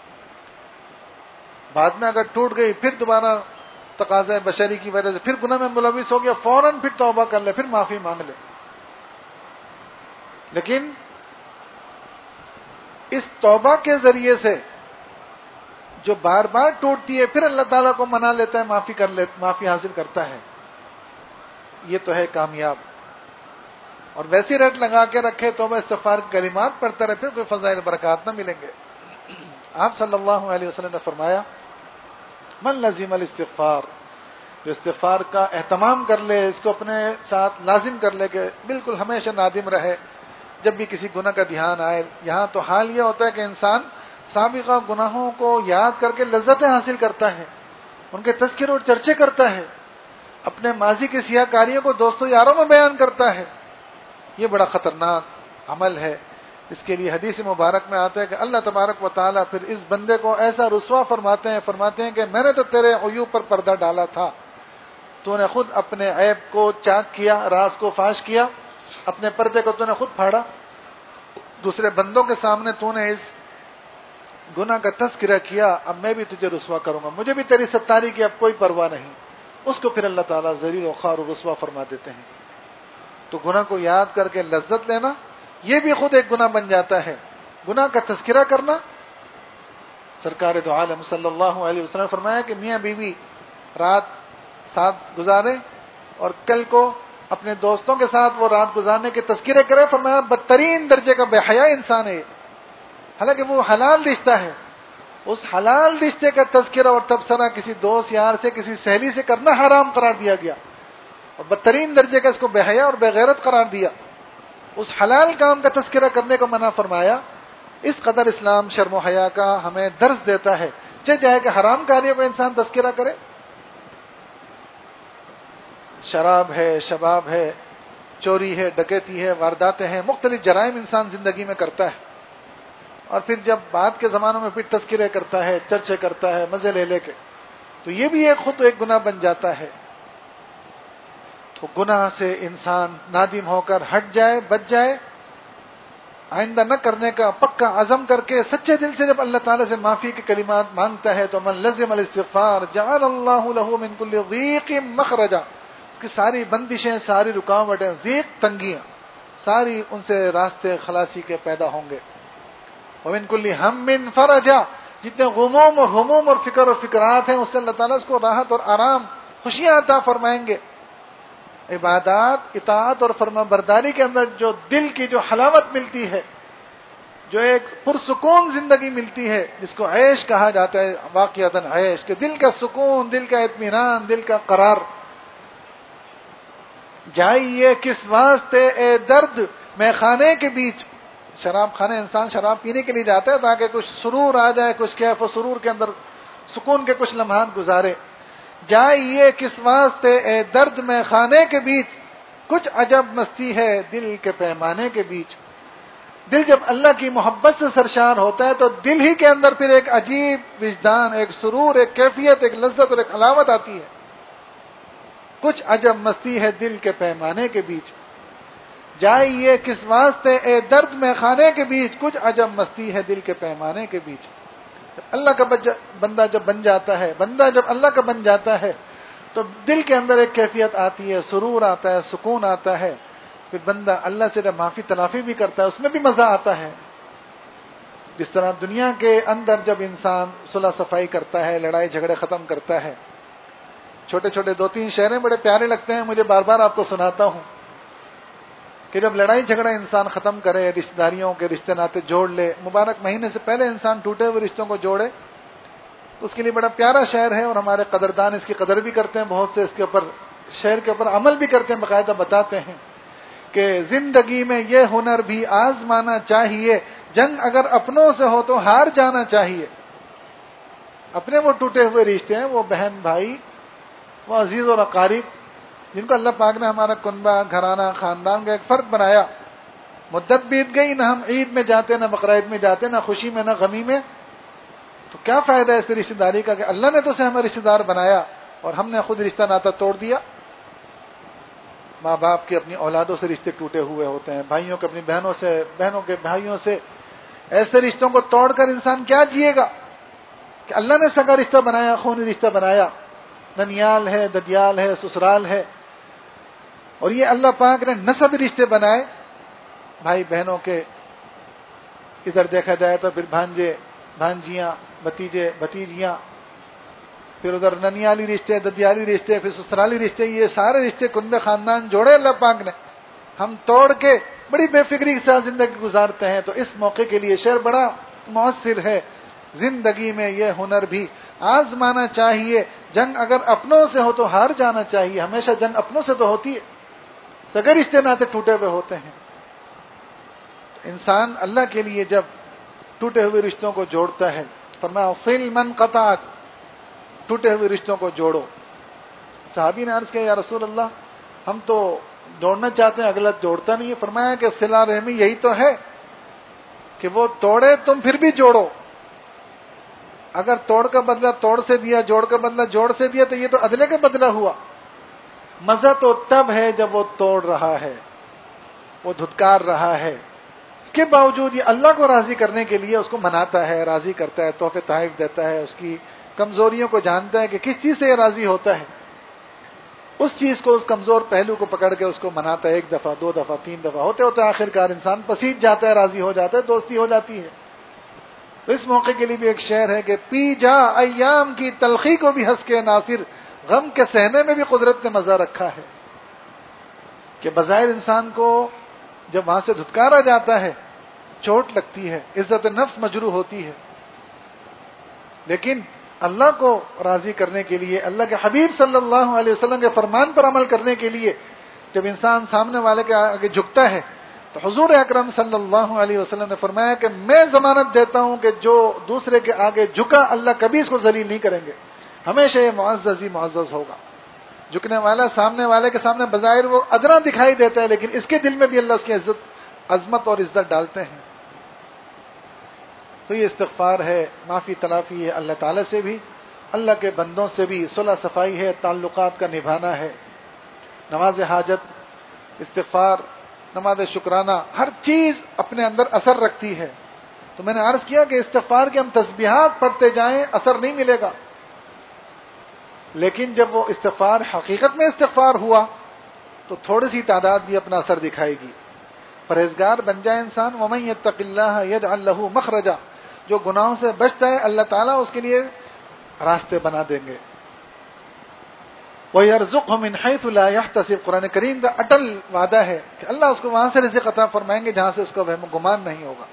بعد میں اگر ٹوٹ گئی، پھر دوبارہ تقاضۂ بشری کی وجہ سے پھر گناہ میں ملوث ہو گیا، فوراً پھر توبہ کر لے، پھر معافی مانگ لے. لیکن اس توبہ کے ذریعے سے جو بار بار ٹوٹتی ہے، پھر اللہ تعالیٰ کو منا لیتا ہے، معافی کر لے معافی حاصل کرتا ہے، یہ تو ہے کامیاب. اور ویسی رٹ لگا کے رکھے توبہ استغفار کے کلمات پڑھتا رہے، پھر کوئی فضائل برکات نہ ملیں گے. آپ صلی اللہ علیہ وسلم نے فرمایا، من لزم الاستغفار، جو استغفار کا اہتمام کر لے، اس کو اپنے ساتھ لازم کر لے کہ بالکل ہمیشہ نادم رہے جب بھی کسی گناہ کا دھیان آئے. یہاں تو حال یہ ہوتا ہے کہ انسان سابقہ گناہوں کو یاد کر کے لذتیں حاصل کرتا ہے، ان کے تذکر اور چرچے کرتا ہے، اپنے ماضی کی سیاہ کاریوں کو دوستوں یاروں میں بیان کرتا ہے. یہ بڑا خطرناک عمل ہے. اس کے لیے حدیث مبارک میں آتا ہے کہ اللہ تبارک و تعالیٰ پھر اس بندے کو ایسا رسوا فرماتے ہیں فرماتے ہیں کہ میں نے تو تیرے عیوب پر پردہ ڈالا تھا، تو نے خود اپنے عیب کو چاک کیا، راز کو فاش کیا، اپنے پردے کو تو نے خود پھاڑا، دوسرے بندوں کے سامنے تو نے اس گناہ کا تذکرہ کیا، اب میں بھی تجھے رسوا کروں گا، مجھے بھی تیری ستاری کی اب کوئی پرواہ نہیں. اس کو پھر اللہ تعالیٰ ذلیل و خوار و رسوا فرما دیتے ہیں. تو گناہ کو یاد کر کے لذت لینا، یہ بھی خود ایک گناہ بن جاتا ہے. گناہ کا تذکرہ کرنا، سرکار دو عالم صلی اللہ علیہ وسلم نے فرمایا کہ میاں بیوی رات ساتھ گزارے اور کل کو اپنے دوستوں کے ساتھ وہ رات گزارنے کے تذکرے کرے، فرمایا بدترین درجے کا بے حیا انسان ہے، حالانکہ وہ حلال رشتہ ہے. اس حلال رشتے کا تذکرہ اور تبصرہ کسی دوست یار سے، کسی سہیلی سے کرنا حرام قرار دیا گیا، اور بدترین درجے کا اس کو بے حیا اور بے غیرت قرار دیا. اس حلال کام کا تذکرہ کرنے کو منع فرمایا. اس قدر اسلام شرم و حیا کا ہمیں درس دیتا ہے. چاہے چاہے کہ حرام کاریوں کو انسان تذکرہ کرے، شراب ہے، شباب ہے، چوری ہے، ڈکیتی ہے، وارداتیں ہیں، مختلف جرائم انسان زندگی میں کرتا ہے، اور پھر جب بعد کے زمانوں میں پھر تذکرے کرتا ہے، چرچے کرتا ہے مزے لے لے کے، تو یہ بھی ایک خود ایک گناہ بن جاتا ہے. تو گناہ سے انسان نادم ہو کر ہٹ جائے، بچ جائے، آئندہ نہ کرنے کا پکا عزم کر کے سچے دل سے جب اللہ تعالیٰ سے معافی کے کلمات مانگتا ہے تو من لزم الاستغفار جعل اللہ له من كل ضیق مخرجا، اس کی ساری بندشیں، ساری رکاوٹیں، ضیق تنگیاں، ساری ان سے راستے خلاصی کے پیدا ہوں گے. ومن كل هم فرجا، جتنے غموم اور ہموم اور فکر اور فکرات ہیں اس سے اللہ تعالیٰ اس کو راحت اور آرام، خوشیاں عطا فرمائیں گے. عبادات، اطاعت اور فرما برداری کے اندر جو دل کی جو حلاوت ملتی ہے، جو ایک پرسکون زندگی ملتی ہے، جس کو عیش کہا جاتا ہے، واقعتاً عیش، کہ دل کا سکون، دل کا اطمینان، دل کا قرار. جائیے کس واسطے اے درد میں خانے کے بیچ، شراب خانے انسان شراب پینے کے لیے جاتا ہے تاکہ کچھ سرور آ جائے، کچھ کیف و سرور کے اندر سکون کے کچھ لمحات گزارے. جائیے کس واسطے اے درد میں خانے کے بیچ، کچھ عجب مستی ہے دل کے پیمانے کے بیچ. دل جب اللہ کی محبت سے سرشار ہوتا ہے تو دل ہی کے اندر پھر ایک عجیب وجدان، ایک سرور، ایک کیفیت، ایک لذت اور ایک حلاوت آتی ہے. کچھ عجب مستی ہے دل کے پیمانے کے بیچ. جائیے کس واسطے اے درد میں خانے کے بیچ، کچھ عجب مستی ہے دل کے پیمانے کے بیچ. اللہ کا بندہ جب بن جاتا ہے، بندہ جب اللہ کا بن جاتا ہے تو دل کے اندر ایک کیفیت آتی ہے، سرور آتا ہے، سکون آتا ہے. پھر بندہ اللہ سے جب معافی تلافی بھی کرتا ہے اس میں بھی مزہ آتا ہے. جس طرح دنیا کے اندر جب انسان صلح صفائی کرتا ہے، لڑائی جھگڑے ختم کرتا ہے، چھوٹے چھوٹے دو تین شعریں بڑے پیارے لگتے ہیں، مجھے بار بار آپ کو سناتا ہوں کہ جب لڑائی جھگڑا انسان ختم کرے، رشتہ داریوں کے رشتے ناطے جوڑ لے، مبارک مہینے سے پہلے انسان ٹوٹے ہوئے رشتوں کو جوڑے، تو اس کے لیے بڑا پیارا شعر ہے، اور ہمارے قدردان اس کی قدر بھی کرتے ہیں، بہت سے اس کے اوپر شعر کے اوپر عمل بھی کرتے ہیں، باقاعدہ بتاتے ہیں کہ زندگی میں یہ ہنر بھی آزمانا چاہیے، جنگ اگر اپنوں سے ہو تو ہار جانا چاہیے. اپنے وہ ٹوٹے ہوئے رشتے ہیں، وہ بہن بھائی، وہ عزیز اور اقارب، جن کو اللہ پاک نے ہمارا کنبہ، گھرانہ، خاندان کا ایک فرد بنایا، مدت بیت گئی، نہ ہم عید میں جاتے، نہ بقرعید میں جاتے، نہ خوشی میں، نہ غمی میں، تو کیا فائدہ ہے اس رشتہ داری کا کہ اللہ نے تو اسے ہمیں رشتہ دار بنایا اور ہم نے خود رشتہ ناتا توڑ دیا۔ ماں باپ کے اپنی اولادوں سے رشتے ٹوٹے ہوئے ہوتے ہیں، بھائیوں کے اپنی بہنوں سے، بہنوں کے بھائیوں سے، ایسے رشتوں کو توڑ کر انسان کیا جیے گا کہ اللہ نے سگا رشتہ بنایا، خونی رشتہ بنایا، ننیال ہے، ددیال ہے، سسرال ہے، اور یہ اللہ پاک نے نسب رشتے بنائے بھائی بہنوں کے۔ ادھر دیکھا جائے تو پھر بھانجے، بھانجیاں، بھتیجے، بھتیجیاں، پھر ادھر ننیالی رشتے، ددیالی رشتے، پھر سسرالی رشتے، یہ سارے رشتے کنبے خاندان جوڑے اللہ پاک نے، ہم توڑ کے بڑی بے فکری کے ساتھ زندگی گزارتے ہیں۔ تو اس موقع کے لیے شعر بڑا مؤثر ہے، زندگی میں یہ ہنر بھی آزمانا چاہیے، جنگ اگر اپنوں سے ہو تو ہار جانا چاہیے، ہمیشہ جنگ اپنوں سے تو ہوتی ہے، سگے رشتے ناتے ٹوٹے ہوئے ہوتے ہیں۔ تو انسان اللہ کے لیے جب ٹوٹے ہوئے رشتوں کو جوڑتا ہے، فرمایا صل من قطعک، ٹوٹے ہوئے رشتوں کو جوڑو۔ صحابی نے عرض کیا یا رسول اللہ ہم تو جوڑنا چاہتے ہیں، اگلا جوڑتا نہیں ہے۔ فرمایا کہ صلہ رحمی یہی تو ہے کہ وہ توڑے تم پھر بھی جوڑو، اگر توڑ کا بدلہ توڑ سے دیا، جوڑ کا بدلہ جوڑ سے دیا تو یہ تو عدلے کا بدلہ ہوا۔ مزہ تو تب ہے جب وہ توڑ رہا ہے، وہ دھتکار رہا ہے، اس کے باوجود یہ اللہ کو راضی کرنے کے لیے اس کو مناتا ہے، راضی کرتا ہے، تحفے تحائف دیتا ہے، اس کی کمزوریوں کو جانتا ہے کہ کس چیز سے یہ راضی ہوتا ہے، اس چیز کو، اس کمزور پہلو کو پکڑ کے اس کو مناتا ہے، ایک دفعہ، دو دفعہ، تین دفعہ، ہوتے ہوتے آخر کار انسان پسیج جاتا ہے، راضی ہو جاتا ہے، دوستی ہو جاتی ہے۔ تو اس موقع کے لیے بھی ایک شعر ہے کہ پی جا ایام کی تلخی کو بھی ہنس کے ناصر، غم کے سہنے میں بھی قدرت نے مزہ رکھا ہے۔ کہ بظاہر انسان کو جب وہاں سے دھتکارا جاتا ہے، چوٹ لگتی ہے، عزت نفس مجروح ہوتی ہے، لیکن اللہ کو راضی کرنے کے لیے، اللہ کے حبیب صلی اللہ علیہ وسلم کے فرمان پر عمل کرنے کے لیے جب انسان سامنے والے کے آگے جھکتا ہے تو حضور اکرم صلی اللہ علیہ وسلم نے فرمایا کہ میں ضمانت دیتا ہوں کہ جو دوسرے کے آگے جھکا اللہ کبھی اس کو ذلیل نہیں کریں گے، ہمیشہ یہ معزز ہی معزز ہوگا۔ جھکنے والا سامنے والے کے سامنے بظاہر وہ ادنا دکھائی دیتا ہے، لیکن اس کے دل میں بھی اللہ اس کی عزت، عظمت اور عزت ڈالتے ہیں۔ تو یہ استغفار ہے، معافی تلافی ہے اللہ تعالیٰ سے بھی، اللہ کے بندوں سے بھی، صلح صفائی ہے، تعلقات کا نبھانا ہے، نماز حاجت، استغفار، نماز شکرانہ، ہر چیز اپنے اندر اثر رکھتی ہے۔ تو میں نے عرض کیا کہ استغفار کے ہم تسبیحات پڑھتے جائیں اثر نہیں ملے گا، لیکن جب وہ استغفار حقیقت میں استغفار ہوا تو تھوڑی سی تعداد بھی اپنا اثر دکھائے گی۔ پرہیزگار بن جائے انسان، وَمَن يَتَّقِ اللَّهَ يَجْعَل لَّهُ مَخْرَجًا، جو گناہوں سے بچتا ہے اللہ تعالیٰ اس کے لیے راستے بنا دیں گے۔ وَيَرْزُقْهُ مِنْ حَيْثُ لَا يَحْتَسِبُ، قرآن کریم کا اٹل وعدہ ہے کہ اللہ اس کو وہاں سے رزق عطا فرمائیں گے جہاں سے اس کو وہم و گمان نہیں ہوگا۔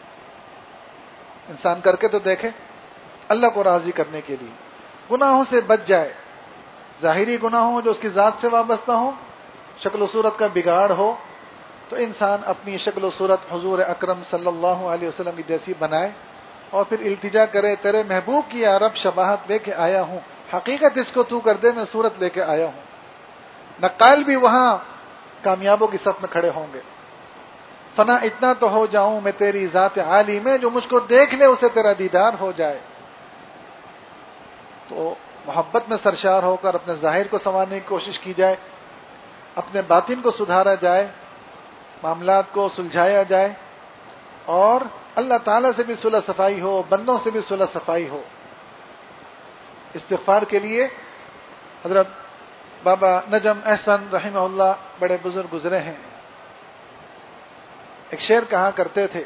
انسان کر کے تو دیکھے اللہ کو راضی کرنے کے لیے، گناہوں سے بچ جائے، ظاہری گناہ ہوں جو اس کی ذات سے وابستہ ہوں، شکل و صورت کا بگاڑ ہو، تو انسان اپنی شکل و صورت حضور اکرم صلی اللہ علیہ وسلم کی جیسی بنائے اور پھر التجا کرے، تیرے محبوب کی یا رب شباہت لے کے آیا ہوں، حقیقت اس کو تو کر دے، میں صورت لے کے آیا ہوں۔ نقال بھی وہاں کامیابوں کی صف میں کھڑے ہوں گے۔ فنا اتنا تو ہو جاؤں میں تیری ذات عالی میں، جو مجھ کو دیکھ لے اسے تیرا دیدار ہو جائے۔ تو محبت میں سرشار ہو کر اپنے ظاہر کو سنوارنے کی کوشش کی جائے، اپنے باطن کو سدھارا جائے، معاملات کو سلجھایا جائے، اور اللہ تعالیٰ سے بھی صلح صفائی ہو، بندوں سے بھی صلح صفائی ہو۔ استغفار کے لیے حضرت بابا نجم احسن رحمہ اللہ بڑے بزرگ گزرے ہیں، ایک شعر کہا کرتے تھے،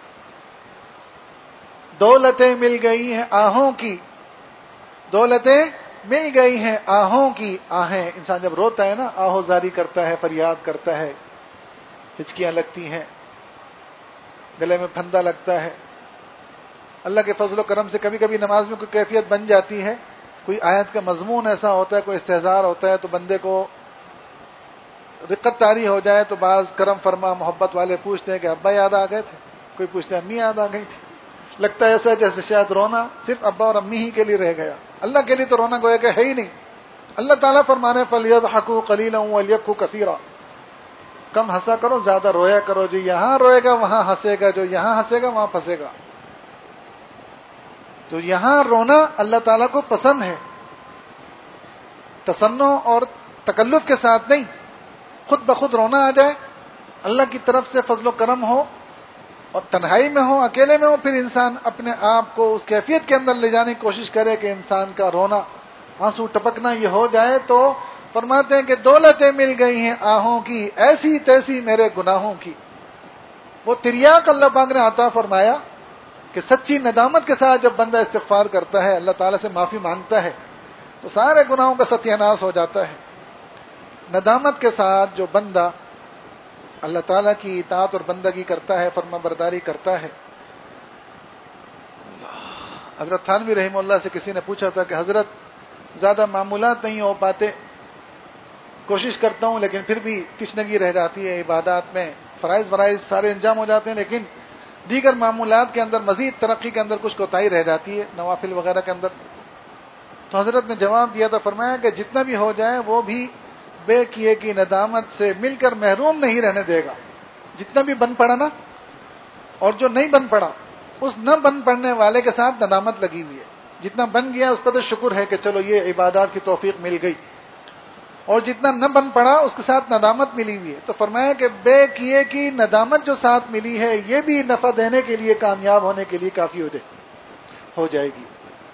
دولتیں مل گئی ہیں آہوں کی، دولتیں مل گئی ہیں آہوں کی آہیں۔ انسان جب روتا ہے نا، آہو زاری کرتا ہے، فریاد کرتا ہے، ہچکیاں لگتی ہیں، گلے میں پھندا لگتا ہے۔ اللہ کے فضل و کرم سے کبھی کبھی نماز میں کوئی کیفیت بن جاتی ہے، کوئی آیت کا مضمون ایسا ہوتا ہے، کوئی استحضار ہوتا ہے، تو بندے کو رقت طاری ہو جائے تو بعض کرم فرما محبت والے پوچھتے ہیں کہ ابا یاد آ گئے تھے، کوئی پوچھتے ہیں امی یاد آ گئی تھی۔ لگتا ہے ایسا جیسے شاید رونا صرف ابا اور امی ہی کے لیے رہ گیا، اللہ کے لیے تو رونا گویا کہ ہے ہی نہیں۔ اللہ تعالیٰ فرمانے فَلْيَضْحَكُوا قَلِيلًا وَلْيَبْكُوا كَثِيرًا، کم ہنسا کرو، زیادہ رویا کرو، جو یہاں روئے گا وہاں ہنسے گا، جو یہاں ہنسے گا وہاں پھنسے گا۔ تو یہاں رونا اللہ تعالیٰ کو پسند ہے، تصنع اور تکلف کے ساتھ نہیں، خود بخود رونا آ جائے، اللہ کی طرف سے فضل و کرم ہو، اور تنہائی میں ہو، اکیلے میں ہو، پھر انسان اپنے آپ کو اس کیفیت کے اندر لے جانے کی کوشش کرے کہ انسان کا رونا، آنسو ٹپکنا یہ ہو جائے، تو فرماتے ہیں کہ دولتیں مل گئی ہیں آہوں کی، ایسی تیسی میرے گناہوں کی۔ وہ تریاق اللہ پاک نے عطا فرمایا کہ سچی ندامت کے ساتھ جب بندہ استغفار کرتا ہے، اللہ تعالیٰ سے معافی مانگتا ہے، تو سارے گناہوں کا ستیہ ناش ہو جاتا ہے۔ ندامت کے ساتھ جو بندہ اللہ تعالیٰ کی اطاعت اور بندگی کرتا ہے، فرما برداری کرتا ہے۔ حضرت تھانوی رحمہ اللہ سے کسی نے پوچھا تھا کہ حضرت زیادہ معمولات نہیں ہو پاتے، کوشش کرتا ہوں لیکن پھر بھی تشنگی رہ جاتی ہے، عبادات میں فرائض فرائض سارے انجام ہو جاتے ہیں، لیکن دیگر معمولات کے اندر مزید ترقی کے اندر کچھ کوتاہی رہ جاتی ہے، نوافل وغیرہ کے اندر۔ تو حضرت نے جواب دیا تھا، فرمایا کہ جتنا بھی ہو جائے وہ بھی بے کیے کی ندامت سے مل کر محروم نہیں رہنے دے گا۔ جتنا بھی بن پڑا نا، اور جو نہیں بن پڑا، اس نہ بن پڑنے والے کے ساتھ ندامت لگی ہوئی ہے۔ جتنا بن گیا اس پر تو شکر ہے کہ چلو یہ عبادات کی توفیق مل گئی، اور جتنا نہ بن پڑا اس کے ساتھ ندامت ملی ہوئی ہے۔ تو فرمایا کہ بے کیے کی ندامت جو ساتھ ملی ہے، یہ بھی نفع دینے کے لیے، کامیاب ہونے کے لیے کافی ہو جائے ہو جائے گی۔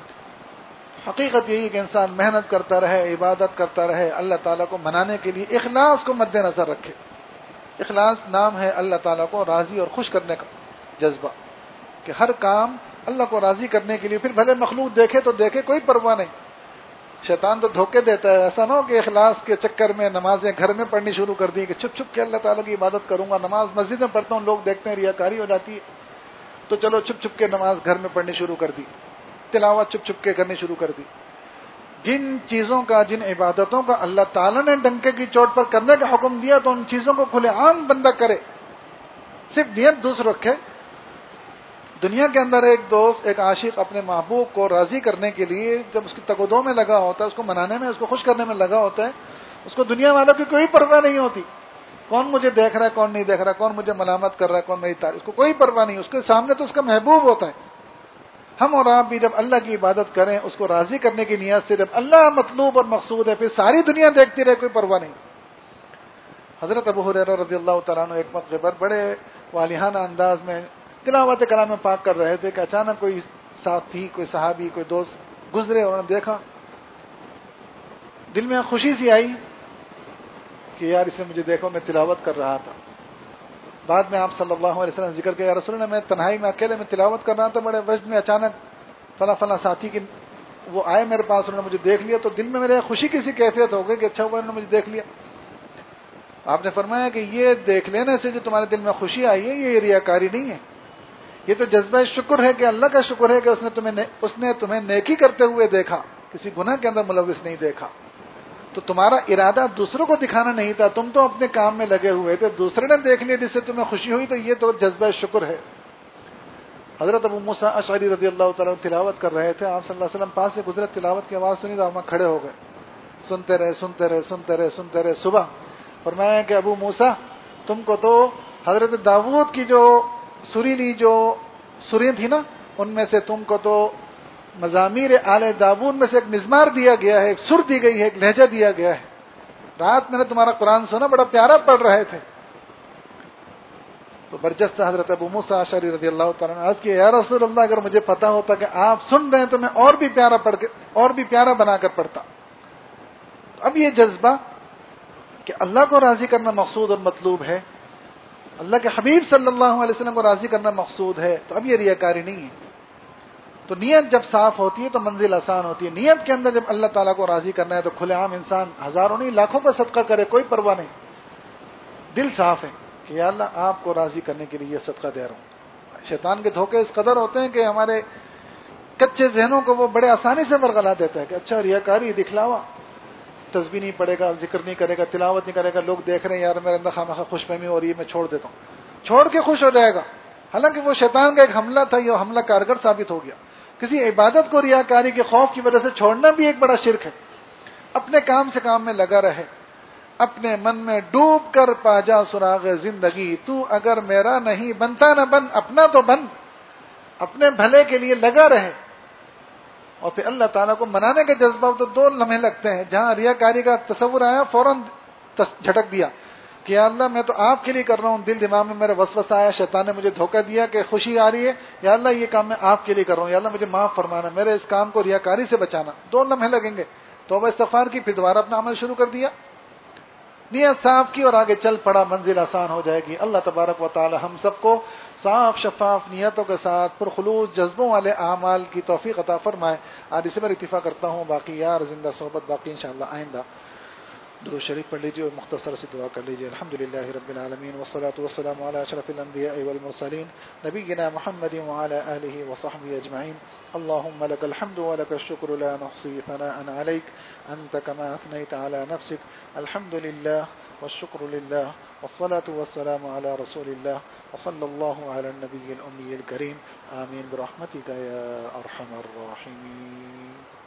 حقیقت یہی کہ انسان محنت کرتا رہے، عبادت کرتا رہے، اللہ تعالیٰ کو منانے کے لیے اخلاص کو مد نظر رکھے۔ اخلاص نام ہے اللہ تعالیٰ کو راضی اور خوش کرنے کا جذبہ، کہ ہر کام اللہ کو راضی کرنے کے لیے، پھر بھلے مخلوق دیکھے تو دیکھے، کوئی پرواہ نہیں۔ شیطان تو دھوکے دیتا ہے، ایسا نہ ہو کہ اخلاص کے چکر میں نمازیں گھر میں پڑھنی شروع کر دی کہ چھپ چھپ کے اللہ تعالیٰ کی عبادت کروں گا، نماز مسجد میں پڑھتا ہوں، لوگ دیکھتے ہیں، ریاکاری ہو جاتی ہے، تو چلو چھپ چھپ کے نماز گھر میں پڑھنی شروع کر دی، تلاوت چھپ چھپ کے کرنی شروع کر دی۔ جن چیزوں کا، جن عبادتوں کا اللہ تعالیٰ نے ڈنکے کی چوٹ پر کرنے کا حکم دیا، تو ان چیزوں کو کھلے عام بندہ کرے، صرف نیت دوسر رکھے۔ دنیا کے اندر ایک دوست، ایک عاشق اپنے محبوب کو راضی کرنے کے لیے جب اس کی تقدوں میں لگا ہوتا ہے، اس کو منانے میں، اس کو خوش کرنے میں لگا ہوتا ہے، اس کو دنیا والوں کی کوئی پرواہ نہیں ہوتی، کون مجھے دیکھ رہا ہے، کون نہیں دیکھ رہا ہے، کون مجھے ملامت کر رہا ہے، کون میری تعریف، اس کو کوئی پرواہ نہیں، اس کے سامنے تو اس کا محبوب ہوتا ہے۔ ہم اور آپ بھی جب اللہ کی عبادت کریں، اس کو راضی کرنے کی نیت سے، جب اللہ مطلوب اور مقصود ہے، پھر ساری دنیا دیکھتی رہے، کوئی پرواہ نہیں۔ حضرت ابو ہریرہ رضی اللہ تعالیٰ عنہ ایک موقع پر بڑے والہانہ انداز میں تلاوت کلام پاک کر رہے تھے کہ اچانک کوئی ساتھی، کوئی صحابی، کوئی دوست گزرے، اور انہوں نے دیکھا، دل میں خوشی سی آئی کہ یار اس نے مجھے دیکھو، میں تلاوت کر رہا تھا۔ بعد میں آپ صلی اللہ علیہ وسلم ذکر کیا، یا رسول اللہ، میں تنہائی میں اکیلے میں تلاوت کر رہا تھا، بڑے وجد میں اچانک فلاں فلاں ساتھی کی وہ آئے میرے پاس، انہوں نے مجھے دیکھ لیا، تو دل میں میرے خوشی کی سی کیفیت ہو گئی کہ اچھا ہوا انہوں نے مجھے دیکھ لیا۔ آپ نے فرمایا کہ یہ دیکھ لینے سے جو تمہارے دل میں خوشی آئی ہے، یہ ریاکاری نہیں ہے، یہ تو جذبہ شکر ہے کہ اللہ کا شکر ہے کہ اس نے تمہیں اس نے تمہیں نیکی کرتے ہوئے دیکھا، کسی گناہ کے اندر ملوث نہیں دیکھا۔ تو تمہارا ارادہ دوسروں کو دکھانا نہیں تھا، تم تو اپنے کام میں لگے ہوئے تھے، دوسرے نے دیکھ لیا جس سے تمہیں خوشی ہوئی، تو یہ تو جذبہ شکر ہے۔ حضرت ابو موسیٰ اشعری رضی اللہ تعالیٰ تلاوت کر رہے تھے، آپ صلی اللہ علیہ وسلم پاس سے گزرے، تلاوت کی آواز سنی تو آپ کھڑے ہو گئے، سنتے رہے سنتے رہے سنتے رہے سنتے رہے صبح فرمایا کہ ابو موسیٰ، تم کو تو حضرت داؤد کی جو سریلی جو سریں تھی نا، ان میں سے تم کو تو مزامیر آل داؤد میں سے ایک مزمار دیا گیا ہے، ایک سر دی گئی ہے، ایک لہجہ دیا گیا ہے۔ رات میں نے تمہارا قرآن سنا، بڑا پیارا پڑھ رہے تھے۔ تو برجستہ حضرت ابو موسیٰ اشعری رضی اللہ تعالیٰ نے عرض کیا، یا رسول اللہ، اگر مجھے پتا ہوتا کہ آپ سن رہے ہیں تو میں اور بھی پیارا پڑھ کے اور بھی پیارا بنا کر پڑھتا۔ اب یہ جذبہ کہ اللہ کو راضی کرنا مقصود اور مطلوب ہے، اللہ کے حبیب صلی اللہ علیہ وسلم کو راضی کرنا مقصود ہے، تو اب یہ ریاکاری نہیں ہے۔ تو نیت جب صاف ہوتی ہے تو منزل آسان ہوتی ہے۔ نیت کے اندر جب اللہ تعالیٰ کو راضی کرنا ہے تو کھلے عام انسان ہزاروں نہیں لاکھوں کا صدقہ کرے، کوئی پرواہ نہیں، دل صاف ہے کہ یا اللہ آپ کو راضی کرنے کے لیے یہ صدقہ دے رہا ہوں۔ شیطان کے دھوکے اس قدر ہوتے ہیں کہ ہمارے کچے ذہنوں کو وہ بڑے آسانی سے ورغلا دیتا ہے کہ اچھا ریاکاری، دکھلاوا، تسبیح نہیں پڑے گا، ذکر نہیں کرے گا، تلاوت نہیں کرے گا، لوگ دیکھ رہے ہیں، یار میرے اندر خامخواہ خوش فہمی ہو رہی ہے، میں چھوڑ دیتا ہوں، چھوڑ کے خوش ہو جائے گا۔ حالانکہ وہ شیطان کا ایک حملہ تھا، یہ حملہ کارگر ثابت ہو گیا۔ کسی عبادت کو ریاکاری کے خوف کی وجہ سے چھوڑنا بھی ایک بڑا شرک ہے۔ اپنے کام سے کام میں لگا رہے، اپنے من میں ڈوب کر پا جا سراغ زندگی، تو اگر میرا نہیں بنتا نہ بن، اپنا تو بن، اپنے بھلے کے لیے لگا رہے۔ اور پھر اللہ تعالیٰ کو منانے کے جذبہ تو دو لمحے لگتے ہیں، جہاں ریاکاری کا تصور آیا فوراً جھٹک دیا کہ یا اللہ میں تو آپ کے لیے کر رہا ہوں، دل دماغ میں میرا وسوسہ آیا، شیطان نے مجھے دھوکہ دیا کہ خوشی آ رہی ہے، یا اللہ یہ کام میں آپ کے لیے کر رہا ہوں، یا اللہ مجھے معاف فرمانا، میرے اس کام کو ریاکاری سے بچانا۔ دو لمحے لگیں گے، توبہ استغفار کی، پھر دوبارہ اپنا عمل شروع کر دیا، نیت صاف کی اور آگے چل پڑا، منزل آسان ہو جائے گی۔ اللہ تبارک و تعالی ہم سب کو صاف شفاف نیتوں کے ساتھ پرخلوص جذبوں والے اعمال کی توفیق عطا فرمائے۔ آج اسے میں اتفاق کرتا ہوں، باقی یار زندہ صحبت باقی انشاءاللہ آئندہ۔ درود شریف پڑھ لیجیے اور مختصر سی دعا کر لیجیے۔ الحمدللہ رب العالمین والصلاة والسلام علی اشرف الانبیاء والمرسلین نبینا محمد وعلی آلہ وصحبہ اجمعین۔ اللهم لك الحمد ولك الشكر لا نحصي ثناء عليك أنت كما أثنيت على نفسك الحمد لله والشكر لله والصلاة والسلام على رسول الله وصلى الله على النبي الأمي الكريم آمين برحمتك يا أرحم الراحمين۔